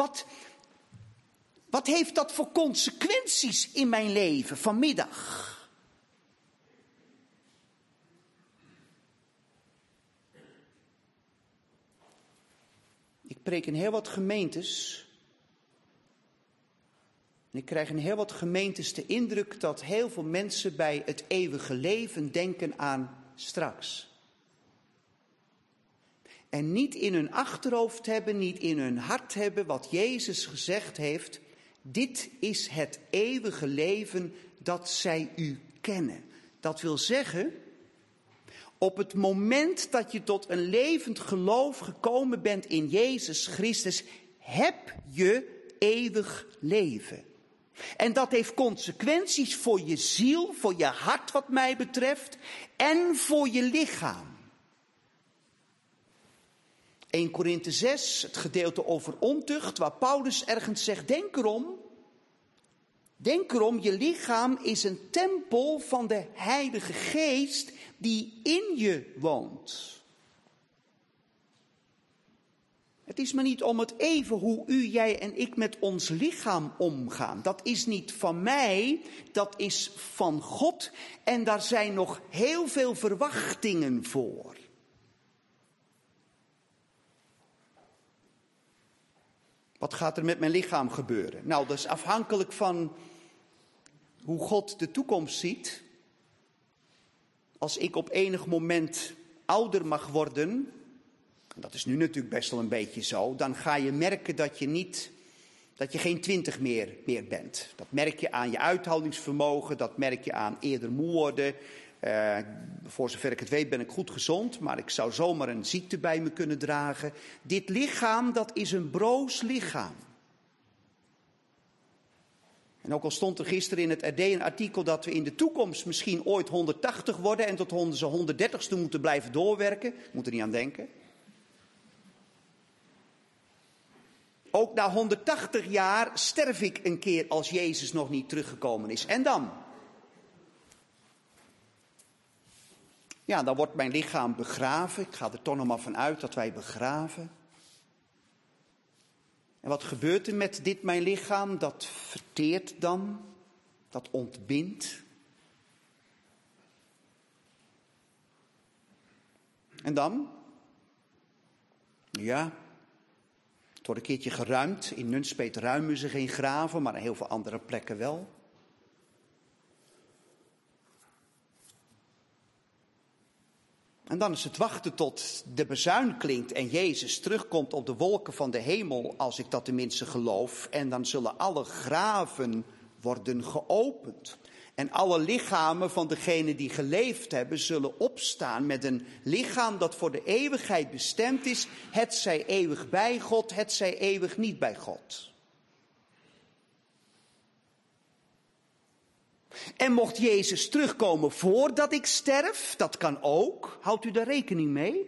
Speaker 1: Wat heeft dat voor consequenties in mijn leven vanmiddag? Ik preek in heel wat gemeentes. En ik krijg in heel wat gemeentes de indruk dat heel veel mensen bij het eeuwige leven denken aan straks. En niet in hun achterhoofd hebben, niet in hun hart hebben wat Jezus gezegd heeft. Dit is het eeuwige leven dat zij u kennen. Dat wil zeggen, op het moment dat je tot een levend geloof gekomen bent in Jezus Christus, heb je eeuwig leven. En dat heeft consequenties voor je ziel, voor je hart wat mij betreft, en voor je lichaam. 1 Korinthe 6, het gedeelte over ontucht, waar Paulus ergens zegt, denk erom, je lichaam is een tempel van de Heilige Geest die in je woont. Het is maar niet om het even hoe u, jij en ik met ons lichaam omgaan. Dat is niet van mij, dat is van God. En daar zijn nog heel veel verwachtingen voor. Wat gaat er met mijn lichaam gebeuren? Nou, dat is afhankelijk van hoe God de toekomst ziet. Als ik op enig moment ouder mag worden, dat is nu natuurlijk best wel een beetje zo, dan ga je merken dat je geen 20 meer bent. Dat merk je aan je uithoudingsvermogen, dat merk je aan eerder moe worden. Voor zover ik het weet ben ik goed gezond, maar ik zou zomaar een ziekte bij me kunnen dragen. Dit lichaam, dat is een broos lichaam. En ook al stond er gisteren in het RD een artikel dat we in de toekomst misschien ooit 180 worden en tot onze 130ste moeten blijven doorwerken. Moet er niet aan denken. Ook na 180 jaar sterf ik een keer als Jezus nog niet teruggekomen is. En dan? Ja, dan wordt mijn lichaam begraven. Ik ga er toch nog maar van uit dat wij begraven. En wat gebeurt er met dit mijn lichaam? Dat verteert dan. Dat ontbindt. En dan? Ja, het wordt een keertje geruimd. In Nunspeet ruimen ze geen graven, maar in heel veel andere plekken wel. En dan is het wachten tot de bazuin klinkt en Jezus terugkomt op de wolken van de hemel, als ik dat tenminste geloof. En dan zullen alle graven worden geopend. En alle lichamen van degenen die geleefd hebben zullen opstaan met een lichaam dat voor de eeuwigheid bestemd is. Hetzij eeuwig bij God, hetzij eeuwig niet bij God. En mocht Jezus terugkomen voordat ik sterf, dat kan ook. Houdt u daar rekening mee?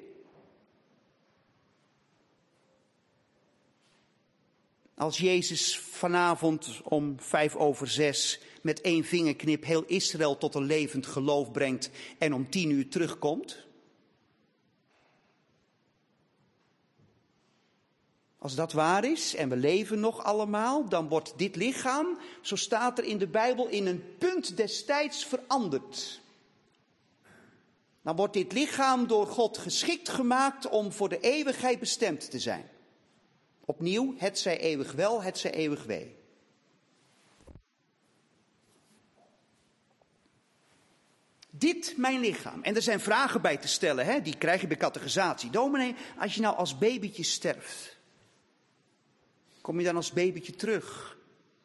Speaker 1: Als Jezus vanavond om 5:05 met 1 vingerknip heel Israël tot een levend geloof brengt en om 10:00 terugkomt. Als dat waar is en we leven nog allemaal, dan wordt dit lichaam, zo staat er in de Bijbel, in een punt des tijds veranderd. Dan wordt dit lichaam door God geschikt gemaakt om voor de eeuwigheid bestemd te zijn. Opnieuw, het zij eeuwig wel, het zij eeuwig wee. Dit mijn lichaam. En er zijn vragen bij te stellen, hè? Die krijg je bij catechisatie. Dominee, als je nou als babytje sterft, kom je dan als babytje terug?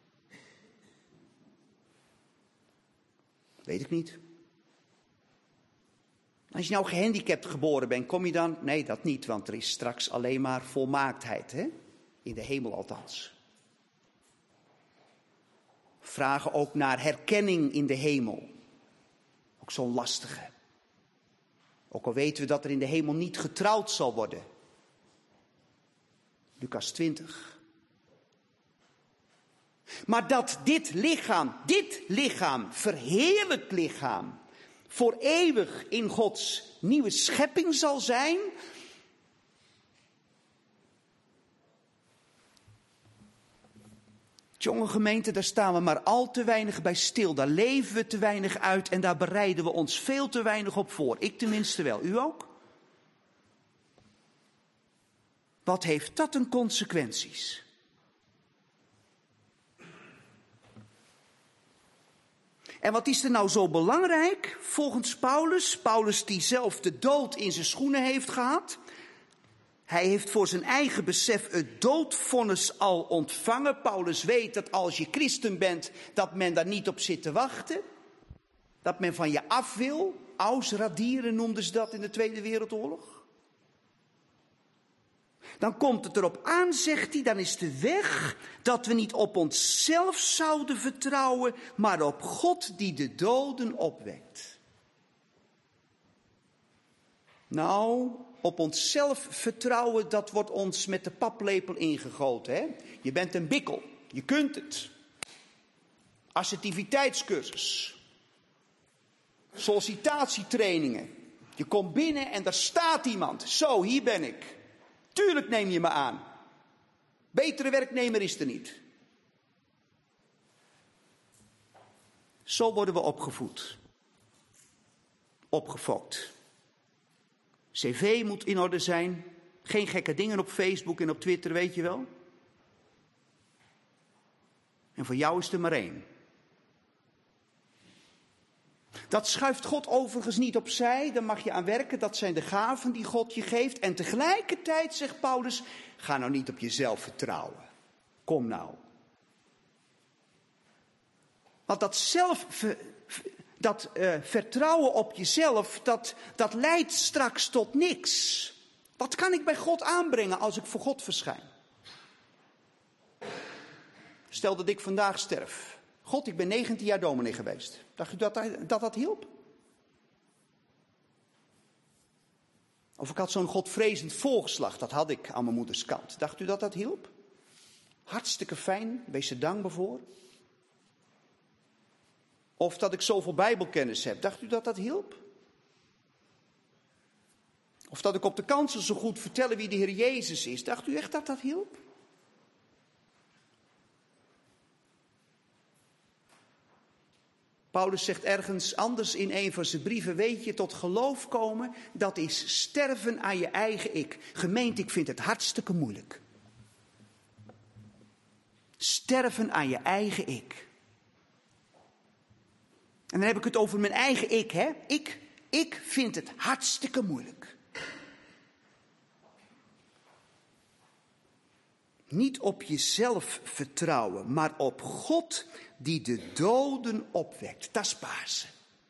Speaker 1: Weet ik niet. Als je nou gehandicapt geboren bent, kom je dan? Nee, dat niet, want er is straks alleen maar volmaaktheid, hè? In de hemel althans. Vragen ook naar herkenning in de hemel. Ook zo'n lastige. Ook al weten we dat er in de hemel niet getrouwd zal worden. Lucas 20. Maar dat dit lichaam, verheerlijkt lichaam, voor eeuwig in Gods nieuwe schepping zal zijn. Jonge gemeente, daar staan we maar al te weinig bij stil. Daar leven we te weinig uit en daar bereiden we ons veel te weinig op voor. Ik tenminste wel, u ook? Wat heeft dat een consequenties? En wat is er nou zo belangrijk volgens Paulus? Paulus die zelf de dood in zijn schoenen heeft gehad. Hij heeft voor zijn eigen besef het doodvonnis al ontvangen. Paulus weet dat als je christen bent, dat men daar niet op zit te wachten. Dat men van je af wil. Ausradieren noemden ze dat in de Tweede Wereldoorlog. Dan komt het erop aan, zegt hij, dan is de weg dat we niet op onszelf zouden vertrouwen, maar op God die de doden opwekt. Nou, op onszelf vertrouwen, dat wordt ons met de paplepel ingegoten. Hè? Je bent een bikkel, je kunt het. Assertiviteitscursus. Sollicitatietrainingen. Je komt binnen en daar staat iemand. Zo, hier ben ik. Tuurlijk neem je me aan. Betere werknemer is er niet. Zo worden we opgevoed. Opgefokt. CV moet in orde zijn. Geen gekke dingen op Facebook en op Twitter, weet je wel. En voor jou is er maar 1. Dat schuift God overigens niet opzij, daar mag je aan werken. Dat zijn de gaven die God je geeft. En tegelijkertijd, zegt Paulus, ga nou niet op jezelf vertrouwen. Kom nou. Want dat Dat vertrouwen op jezelf, dat leidt straks tot niks. Wat kan ik bij God aanbrengen als ik voor God verschijn? Stel dat ik vandaag sterf. God, ik ben 19 jaar dominee geweest. Dacht u dat hielp? Of ik had zo'n godvrezend voorgeslacht, dat had ik aan mijn moeders kant. Dacht u dat hielp? Hartstikke fijn, wees er dankbaar voor. Of dat ik zoveel bijbelkennis heb, dacht u dat hielp? Of dat ik op de kansel zo goed vertellen wie de Heer Jezus is, dacht u echt dat hielp? Paulus zegt ergens anders in een van zijn brieven, weet je, tot geloof komen, dat is sterven aan je eigen ik. Gemeente, ik vind het hartstikke moeilijk. Sterven aan je eigen ik. En dan heb ik het over mijn eigen ik, hè. Ik vind het hartstikke moeilijk. Niet op jezelf vertrouwen, maar op God die de doden opwekt. Dat is Pasen.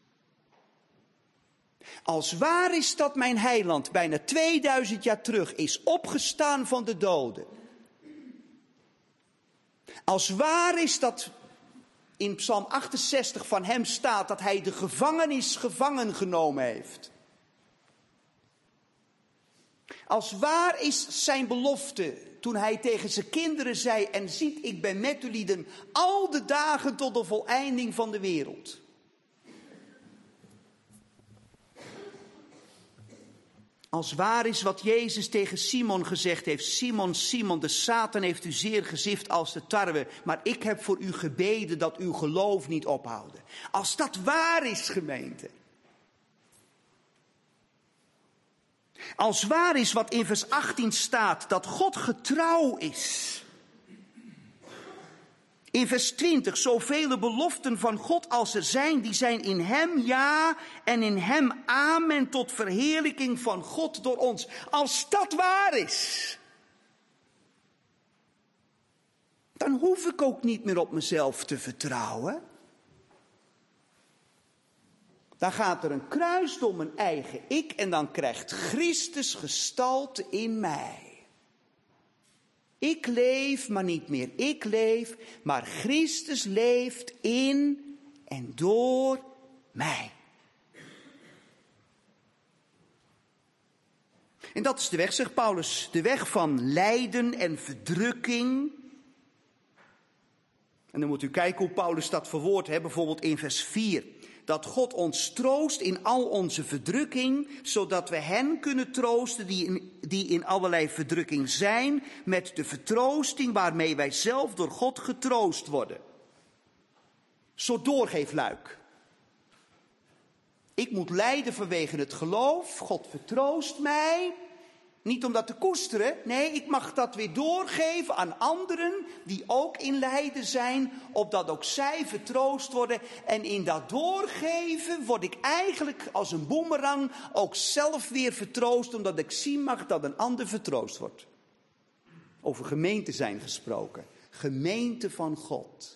Speaker 1: Als waar is dat mijn heiland bijna 2000 jaar terug is opgestaan van de doden. Als waar is dat in Psalm 68 van hem staat dat hij de gevangenis gevangen genomen heeft. Als waar is zijn belofte toen hij tegen zijn kinderen zei, en ziet, ik ben met ulieden al de dagen tot de voleinding van de wereld. Als waar is wat Jezus tegen Simon gezegd heeft, Simon, Simon, de Satan heeft u zeer gezift als de tarwe, maar ik heb voor u gebeden dat uw geloof niet ophouden. Als dat waar is, gemeente. Als waar is wat in vers 18 staat, dat God getrouw is. In vers 20, zoveel beloften van God als er zijn, die zijn in hem ja en in hem amen tot verheerlijking van God door ons. Als dat waar is, dan hoef ik ook niet meer op mezelf te vertrouwen. Dan gaat er een kruis door mijn eigen ik en dan krijgt Christus gestalte in mij. Ik leef, maar niet meer ik leef, maar Christus leeft in en door mij. En dat is de weg, zegt Paulus, de weg van lijden en verdrukking. En dan moet u kijken hoe Paulus dat verwoordt, bijvoorbeeld in vers 4. Dat God ons troost in al onze verdrukking, zodat we hen kunnen troosten die in allerlei verdrukking zijn, met de vertroosting waarmee wij zelf door God getroost worden. Zo doorgeefluik. Ik moet lijden vanwege het geloof, God vertroost mij. Niet om dat te koesteren, nee, ik mag dat weer doorgeven aan anderen die ook in lijden zijn, opdat ook zij vertroost worden. En in dat doorgeven word ik eigenlijk als een boemerang ook zelf weer vertroost, omdat ik zien mag dat een ander vertroost wordt. Over gemeente zijn gesproken, gemeente van God.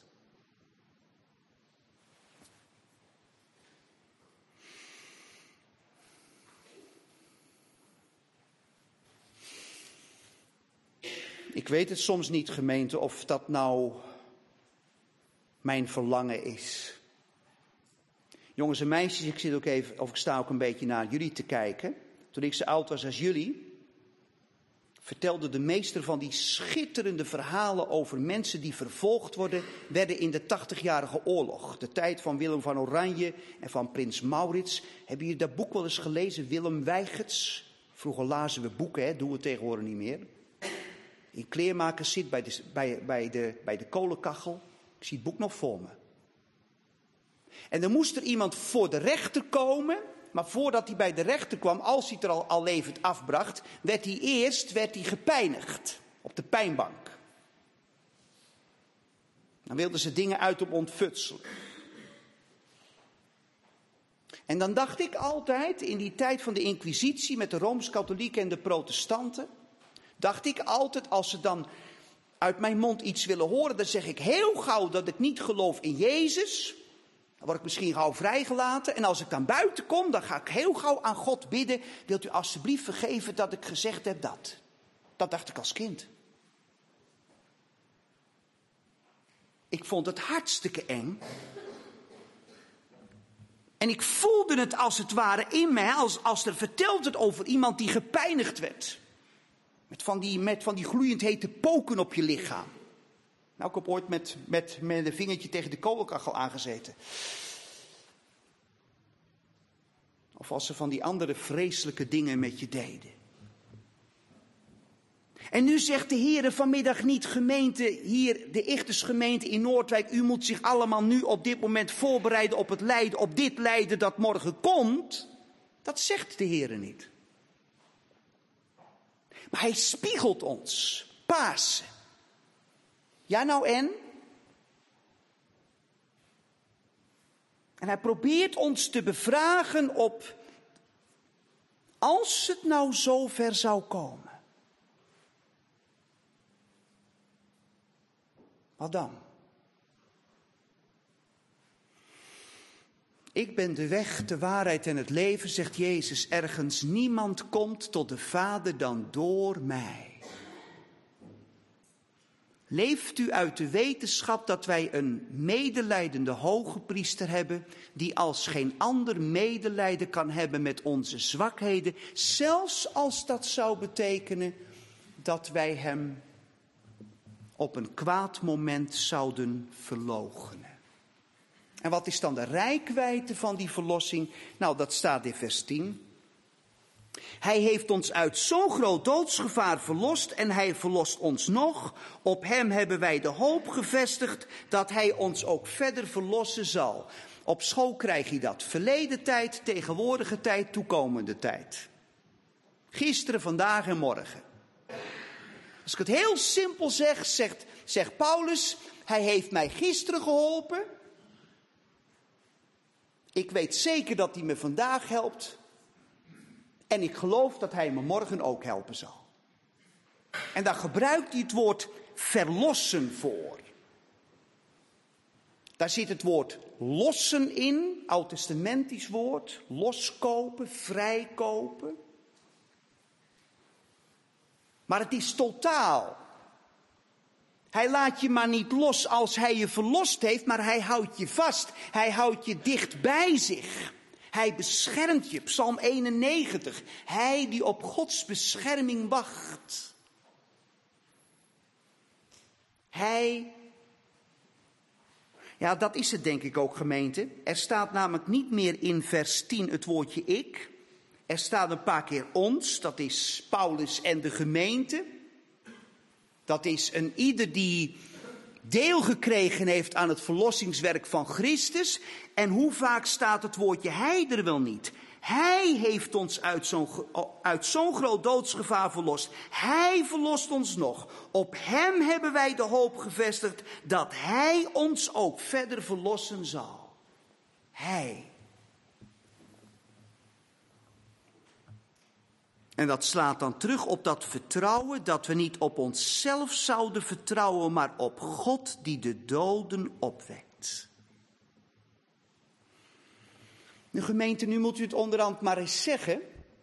Speaker 1: Ik weet het soms niet, gemeente, of dat nou mijn verlangen is. Jongens en meisjes, ik zit ook even, of ik sta ook een beetje naar jullie te kijken. Toen ik zo oud was als jullie, vertelde de meester van die schitterende verhalen over mensen die vervolgd werden in de 80-jarige oorlog. De tijd van Willem van Oranje en van prins Maurits. Hebben jullie dat boek wel eens gelezen, Willem Weigerts? Vroeger lazen we boeken, doen we tegenwoordig niet meer. In Kleermakers zit bij de kolenkachel. Ik zie het boek nog voor me. En dan moest er iemand voor de rechter komen. Maar voordat hij bij de rechter kwam, als hij het er al levend afbracht, werd hij gepijnigd op de pijnbank. Dan wilden ze dingen uit hem ontfutselen. En dan dacht ik altijd, in die tijd van de Inquisitie met de Rooms-Katholieken en de protestanten, dacht ik altijd, als ze dan uit mijn mond iets willen horen, dan zeg ik heel gauw dat ik niet geloof in Jezus. Dan word ik misschien gauw vrijgelaten. En als ik dan buiten kom, dan ga ik heel gauw aan God bidden. Wilt u alstublieft vergeven dat ik gezegd heb dat? Dat dacht ik als kind. Ik vond het hartstikke eng. En ik voelde het als het ware in mij, als er verteld werd over iemand die gepijnigd werd. Met van die gloeiend hete poken op je lichaam. Nou, ik heb ooit met een vingertje tegen de kolenkachel aangezeten. Of als ze van die andere vreselijke dingen met je deden. En nu zegt de Heer vanmiddag niet, gemeente, hier de Ichthus gemeente in Noordwijk, u moet zich allemaal nu op dit moment voorbereiden op het lijden, op dit lijden dat morgen komt. Dat zegt de Heer niet. Maar hij spiegelt ons, Pasen. Ja nou en? En hij probeert ons te bevragen op, als het nou zo ver zou komen. Wat dan? Ik ben de weg, de waarheid en het leven, zegt Jezus ergens. Niemand komt tot de Vader dan door mij. Leeft u uit de wetenschap dat wij een medelijdende hoge priester hebben, die als geen ander medelijden kan hebben met onze zwakheden, zelfs als dat zou betekenen dat wij hem op een kwaad moment zouden verloochenen. En wat is dan de reikwijdte van die verlossing? Nou, dat staat in vers 10. Hij heeft ons uit zo'n groot doodsgevaar verlost en hij verlost ons nog. Op hem hebben wij de hoop gevestigd dat hij ons ook verder verlossen zal. Op school krijg je dat. Verleden tijd, tegenwoordige tijd, toekomende tijd. Gisteren, vandaag en morgen. Als ik het heel simpel zeg, zegt Paulus, hij heeft mij gisteren geholpen. Ik weet zeker dat hij me vandaag helpt. En ik geloof dat hij me morgen ook helpen zal. En daar gebruikt hij het woord verlossen voor. Daar zit het woord lossen in, oud-testamentisch woord, loskopen, vrijkopen. Maar het is totaal. Hij laat je maar niet los als hij je verlost heeft, maar hij houdt je vast. Hij houdt je dicht bij zich. Hij beschermt je, Psalm 91. Hij die op Gods bescherming wacht. Hij, ja, dat is het denk ik ook, gemeente. Er staat namelijk niet meer in vers 10 het woordje ik. Er staat een paar keer ons, dat is Paulus en de gemeente. Dat is een ieder die deel gekregen heeft aan het verlossingswerk van Christus. En hoe vaak staat het woordje hij er wel niet? Hij heeft ons uit zo'n groot doodsgevaar verlost. Hij verlost ons nog. Op hem hebben wij de hoop gevestigd dat hij ons ook verder verlossen zal. Hij. En dat slaat dan terug op dat vertrouwen, dat we niet op onszelf zouden vertrouwen, maar op God die de doden opwekt. Nu gemeente, nu moet u het onderhand maar eens zeggen.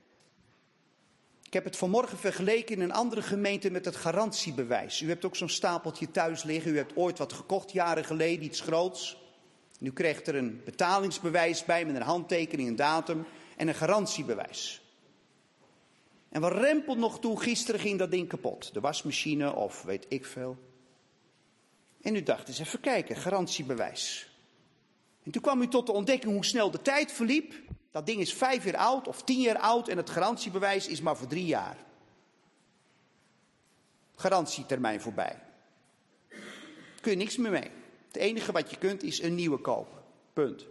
Speaker 1: Ik heb het vanmorgen vergeleken in een andere gemeente met het garantiebewijs. U hebt ook zo'n stapeltje thuis liggen, u hebt ooit wat gekocht jaren geleden, iets groots. Nu krijgt er een betalingsbewijs bij met een handtekening, een datum en een garantiebewijs. En wat rempelt nog toe, gisteren ging dat ding kapot. De wasmachine of weet ik veel. En u dacht eens even kijken, garantiebewijs. En toen kwam u tot de ontdekking hoe snel de tijd verliep. Dat ding is 5 jaar oud of 10 jaar oud en het garantiebewijs is maar voor 3 jaar. Garantietermijn voorbij. Daar kun je niks meer mee. Het enige wat je kunt is een nieuwe kopen. Punt.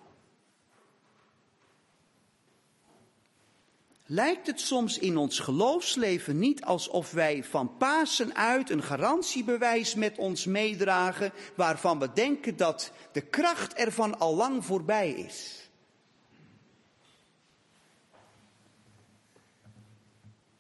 Speaker 1: Lijkt het soms in ons geloofsleven niet alsof wij van Pasen uit een garantiebewijs met ons meedragen, waarvan we denken dat de kracht ervan al lang voorbij is?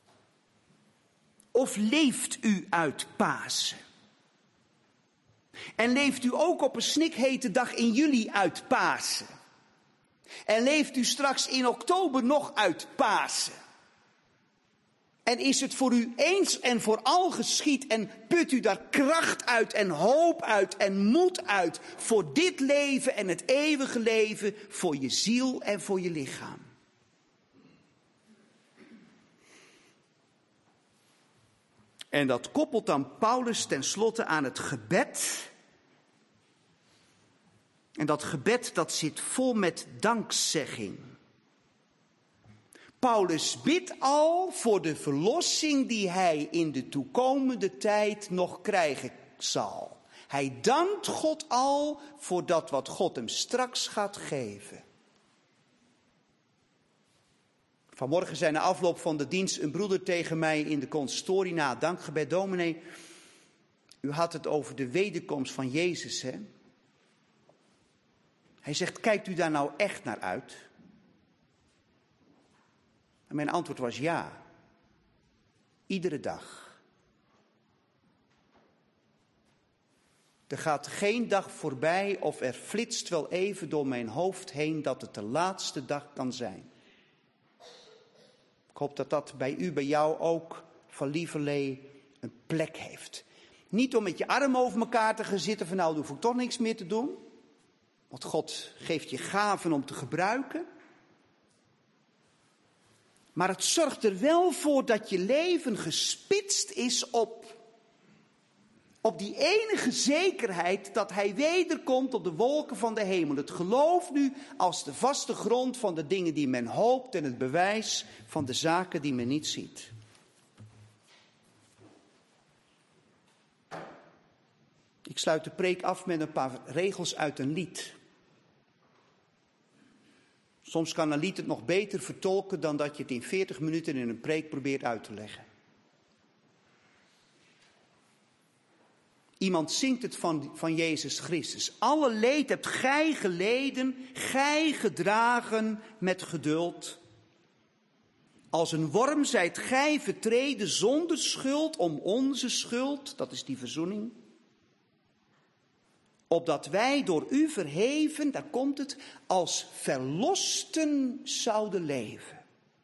Speaker 1: Of leeft u uit Pasen? En leeft u ook op een snikhete dag in juli uit Pasen? En leeft u straks in oktober nog uit Pasen? En is het voor u eens en voor al geschied en put u daar kracht uit en hoop uit en moed uit voor dit leven en het eeuwige leven, voor je ziel en voor je lichaam? En dat koppelt dan Paulus tenslotte aan het gebed. En dat gebed dat zit vol met dankzegging. Paulus bidt al voor de verlossing die hij in de toekomende tijd nog krijgen zal. Hij dankt God al voor dat wat God hem straks gaat geven. Vanmorgen zei na afloop van de dienst een broeder tegen mij in de consistorie na het dankgebed: dominee, u had het over de wederkomst van Jezus, hè? Hij zegt, kijkt u daar nou echt naar uit? En mijn antwoord was ja. Iedere dag. Er gaat geen dag voorbij of er flitst wel even door mijn hoofd heen dat het de laatste dag kan zijn. Ik hoop dat dat bij u, bij jou ook, van lieverlee, een plek heeft. Niet om met je armen over elkaar te gaan zitten van nou, hoef ik toch niks meer te doen. Want God geeft je gaven om te gebruiken. Maar het zorgt er wel voor dat je leven gespitst is op die enige zekerheid dat hij wederkomt op de wolken van de hemel. Het geloof nu als de vaste grond van de dingen die men hoopt en het bewijs van de zaken die men niet ziet. Ik sluit de preek af met een paar regels uit een lied. Soms kan een lied het nog beter vertolken dan dat je het in 40 minuten in een preek probeert uit te leggen. Iemand zingt het van Jezus Christus. Alle leed hebt gij geleden, gij gedragen met geduld. Als een worm zijt gij vertreden zonder schuld om onze schuld, dat is die verzoening. Opdat wij door u verheven, daar komt het, als verlosten zouden leven.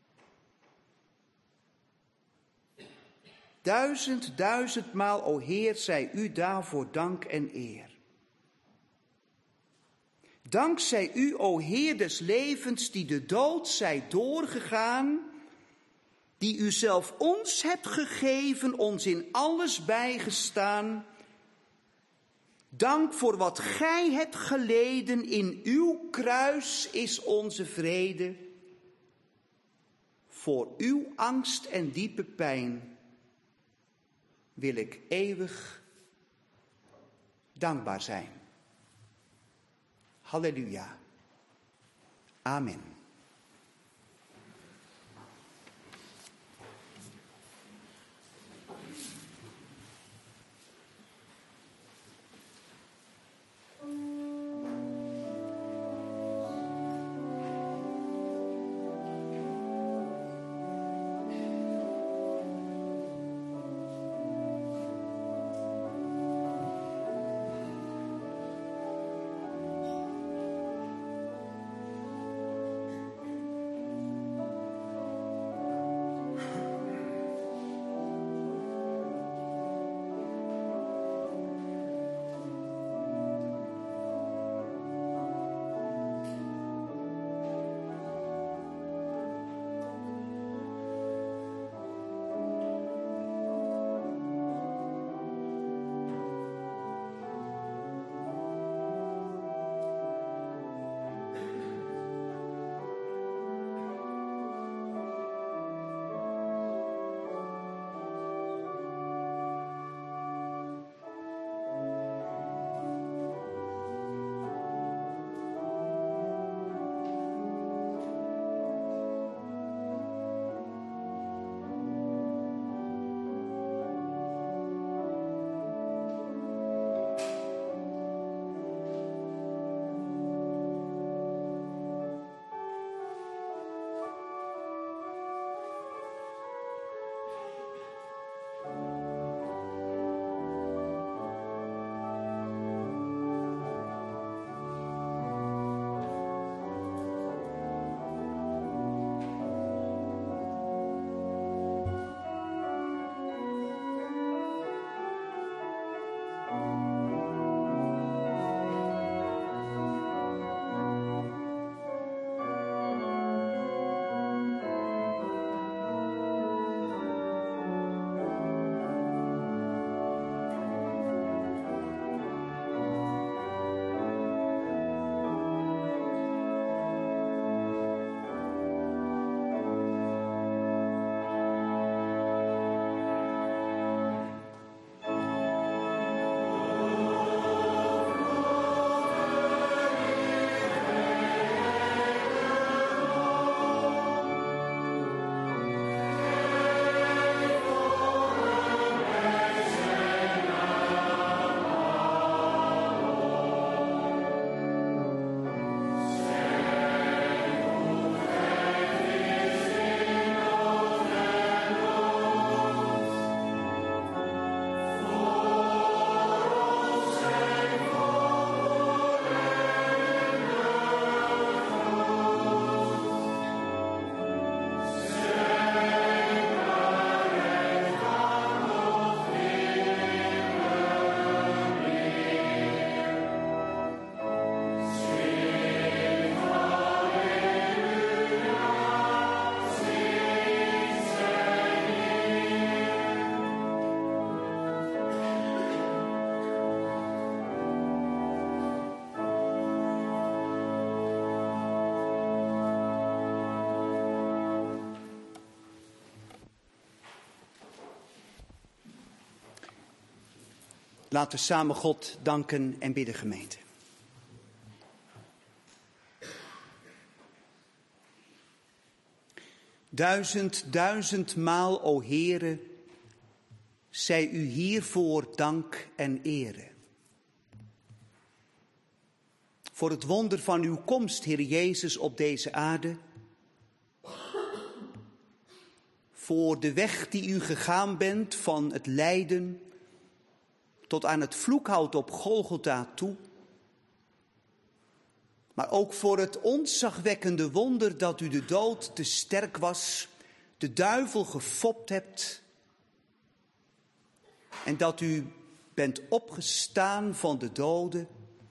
Speaker 1: 1000 maal, o Heer, zij u daarvoor dank en eer. Dank zij u, o Heer des levens, die de dood zij doorgegaan, die u zelf ons hebt gegeven, ons in alles bijgestaan. Dank voor wat gij hebt geleden, in uw kruis is onze vrede. Voor uw angst en diepe pijn wil ik eeuwig dankbaar zijn. Halleluja. Amen. Laten we samen God danken en bidden, gemeente. Duizendmaal, o Heere, zij u hiervoor dank en ere. Voor het wonder van uw komst, Heer Jezus, op deze aarde. Voor de weg die u gegaan bent van het lijden tot aan het vloekhout op Golgotha toe. Maar ook voor het ontzagwekkende wonder dat u de dood te sterk was, de duivel gefopt hebt en dat u bent opgestaan van de doden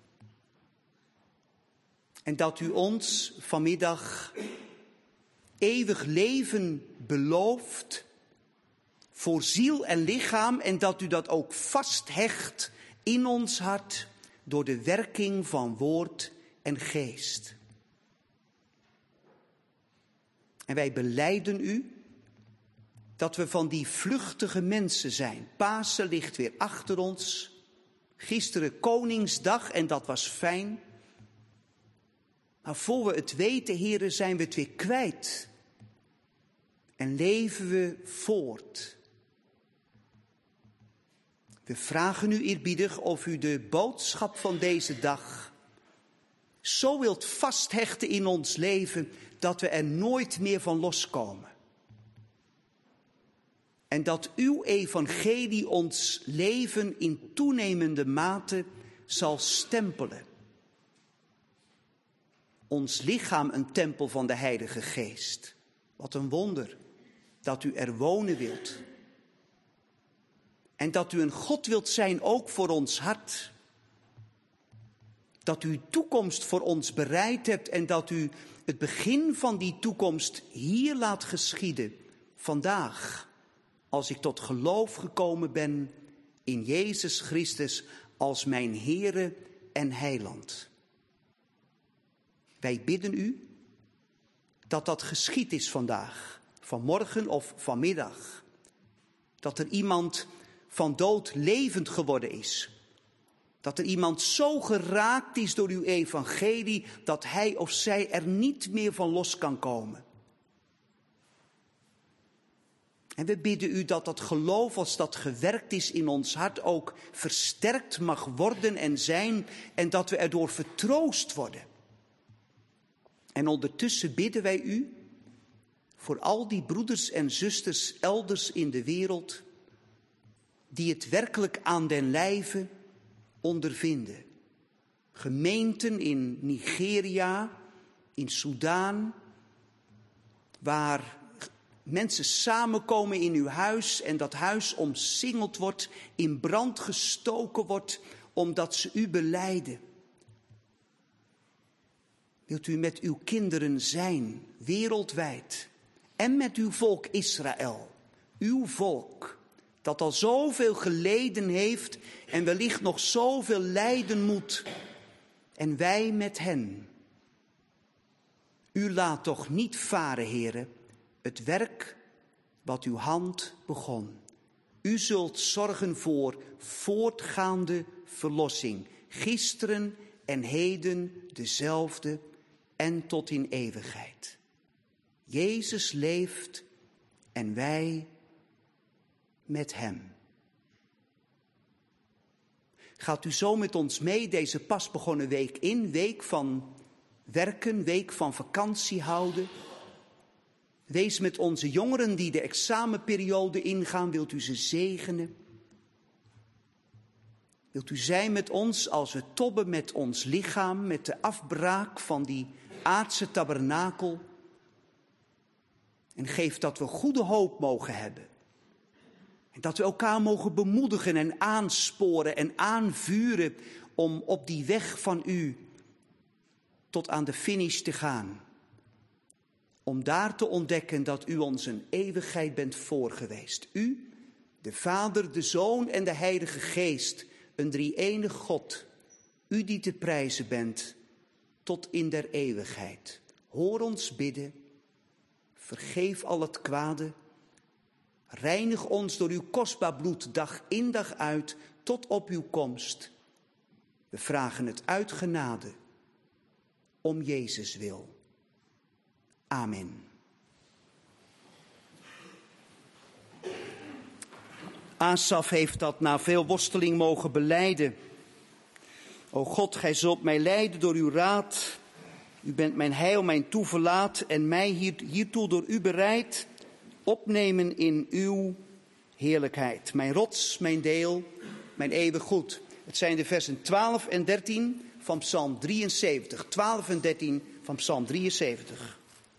Speaker 1: en dat u ons vanmiddag eeuwig leven belooft voor ziel en lichaam en dat u dat ook vasthecht in ons hart door de werking van woord en geest. En wij belijden u dat we van die vluchtige mensen zijn. Pasen ligt weer achter ons. Gisteren Koningsdag en dat was fijn. Maar voor we het weten, heren, zijn we het weer kwijt. En leven we voort. We vragen u eerbiedig of u de boodschap van deze dag zo wilt vasthechten in ons leven dat we er nooit meer van loskomen. En dat uw evangelie ons leven in toenemende mate zal stempelen. Ons lichaam een tempel van de Heilige Geest. Wat een wonder dat u er wonen wilt. En dat u een God wilt zijn ook voor ons hart. Dat u toekomst voor ons bereid hebt en dat u het begin van die toekomst hier laat geschieden. Vandaag, als ik tot geloof gekomen ben in Jezus Christus als mijn Heere en Heiland. Wij bidden u dat dat geschied is vandaag, vanmorgen of vanmiddag. Dat er iemand van dood levend geworden is. Dat er iemand zo geraakt is door uw evangelie dat hij of zij er niet meer van los kan komen. En we bidden u dat dat geloof, als dat gewerkt is in ons hart, ook versterkt mag worden en zijn en dat we erdoor vertroost worden. En ondertussen bidden wij u voor al die broeders en zusters elders in de wereld die het werkelijk aan den lijve ondervinden. Gemeenten in Nigeria, in Soudaan, waar mensen samenkomen in uw huis en dat huis omsingeld wordt, in brand gestoken wordt, omdat ze u belijden. Wilt u met uw kinderen zijn, wereldwijd, en met uw volk Israël, uw volk, dat al zoveel geleden heeft en wellicht nog zoveel lijden moet, en wij met hen. U laat toch niet varen, Heere, het werk wat uw hand begon. U zult zorgen voor voortgaande verlossing, gisteren en heden dezelfde en tot in eeuwigheid. Jezus leeft en wij met hem. Gaat u zo met ons mee deze pas begonnen week in, week van werken, week van vakantie houden. Wees met onze jongeren die de examenperiode ingaan, wilt u ze zegenen. Wilt u zijn met ons als we tobben met ons lichaam, met de afbraak van die aardse tabernakel. En geef dat we goede hoop mogen hebben. En dat we elkaar mogen bemoedigen en aansporen en aanvuren om op die weg van u tot aan de finish te gaan. Om daar te ontdekken dat u ons een eeuwigheid bent voorgeweest. U, de Vader, de Zoon en de Heilige Geest, een drie-enig God. U die te prijzen bent tot in der eeuwigheid. Hoor ons bidden. Vergeef al het kwade. Reinig ons door uw kostbaar bloed dag in dag uit tot op uw komst. We vragen het uit genade, om Jezus wil. Amen. Asaf heeft dat na veel worsteling mogen belijden. O God, gij zult mij leiden door uw raad. U bent mijn heil, mijn toeverlaat en mij hiertoe door u bereid opnemen in uw heerlijkheid. Mijn rots, mijn deel, mijn eeuwig goed. Het zijn de versen 12 en 13 van Psalm 73. 12 en 13 van Psalm 73.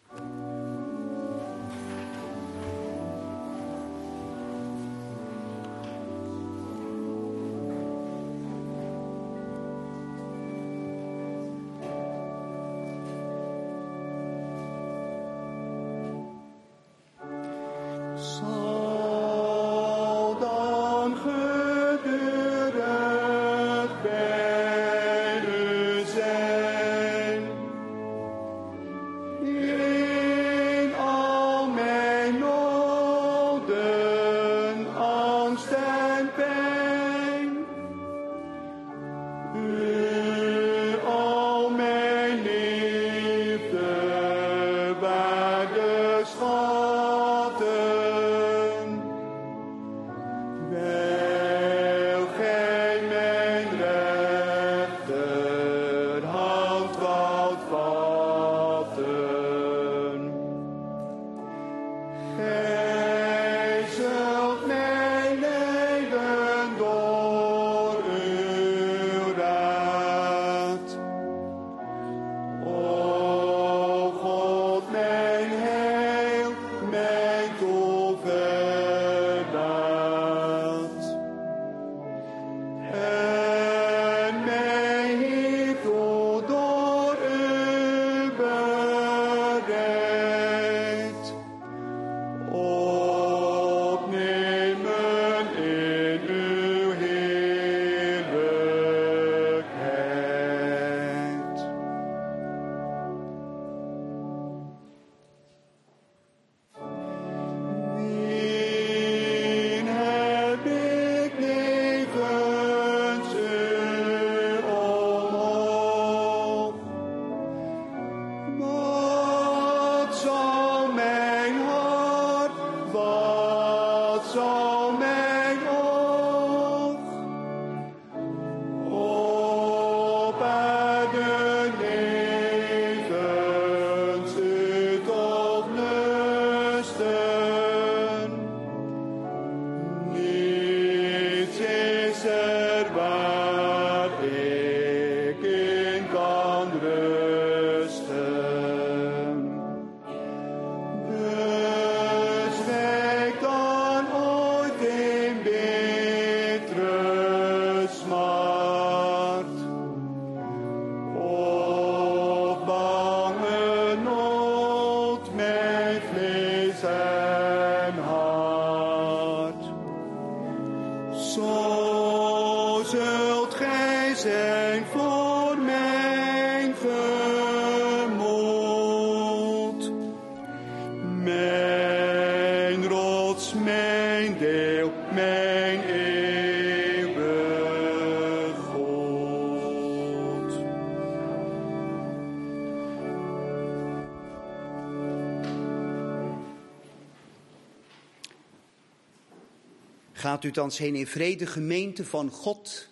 Speaker 1: Gaat u thans heen in vrede, gemeente van God.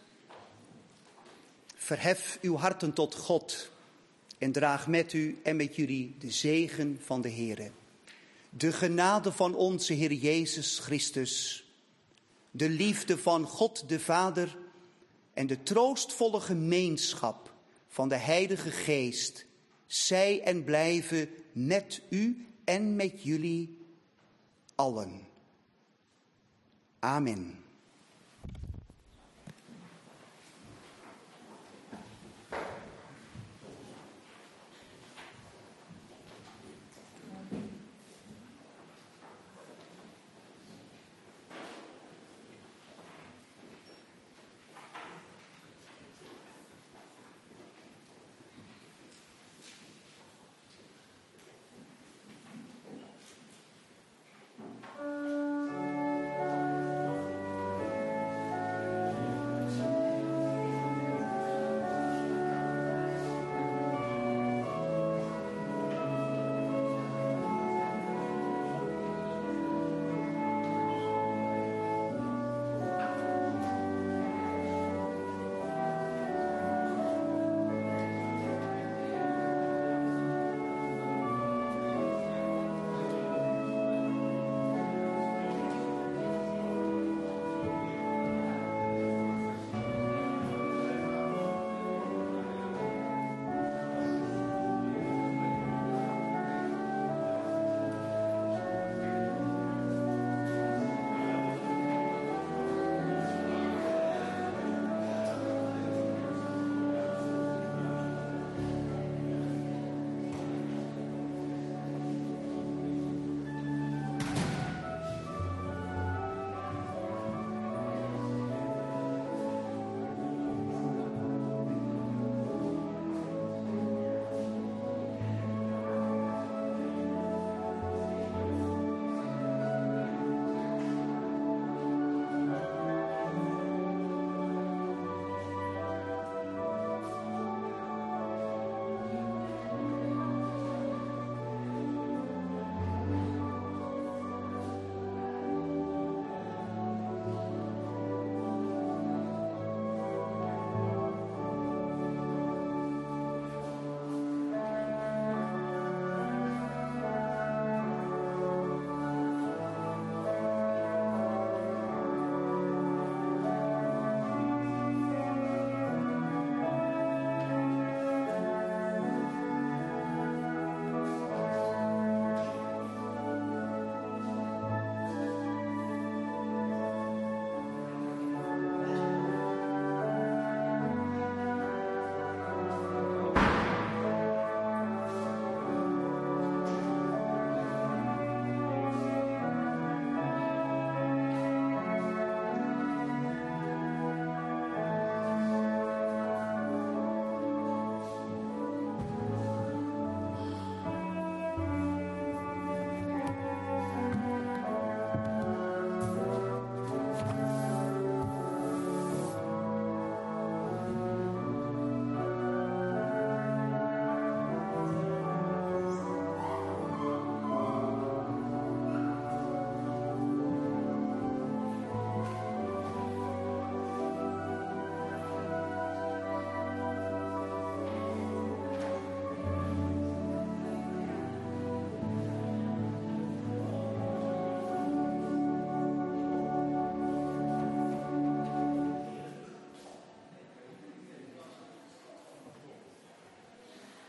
Speaker 1: Verhef uw harten tot God en draag met u en met jullie de zegen van de Heere. De genade van onze Heer Jezus Christus, de liefde van God de Vader en de troostvolle gemeenschap van de Heilige Geest, zij en blijven met u en met jullie allen. Amen.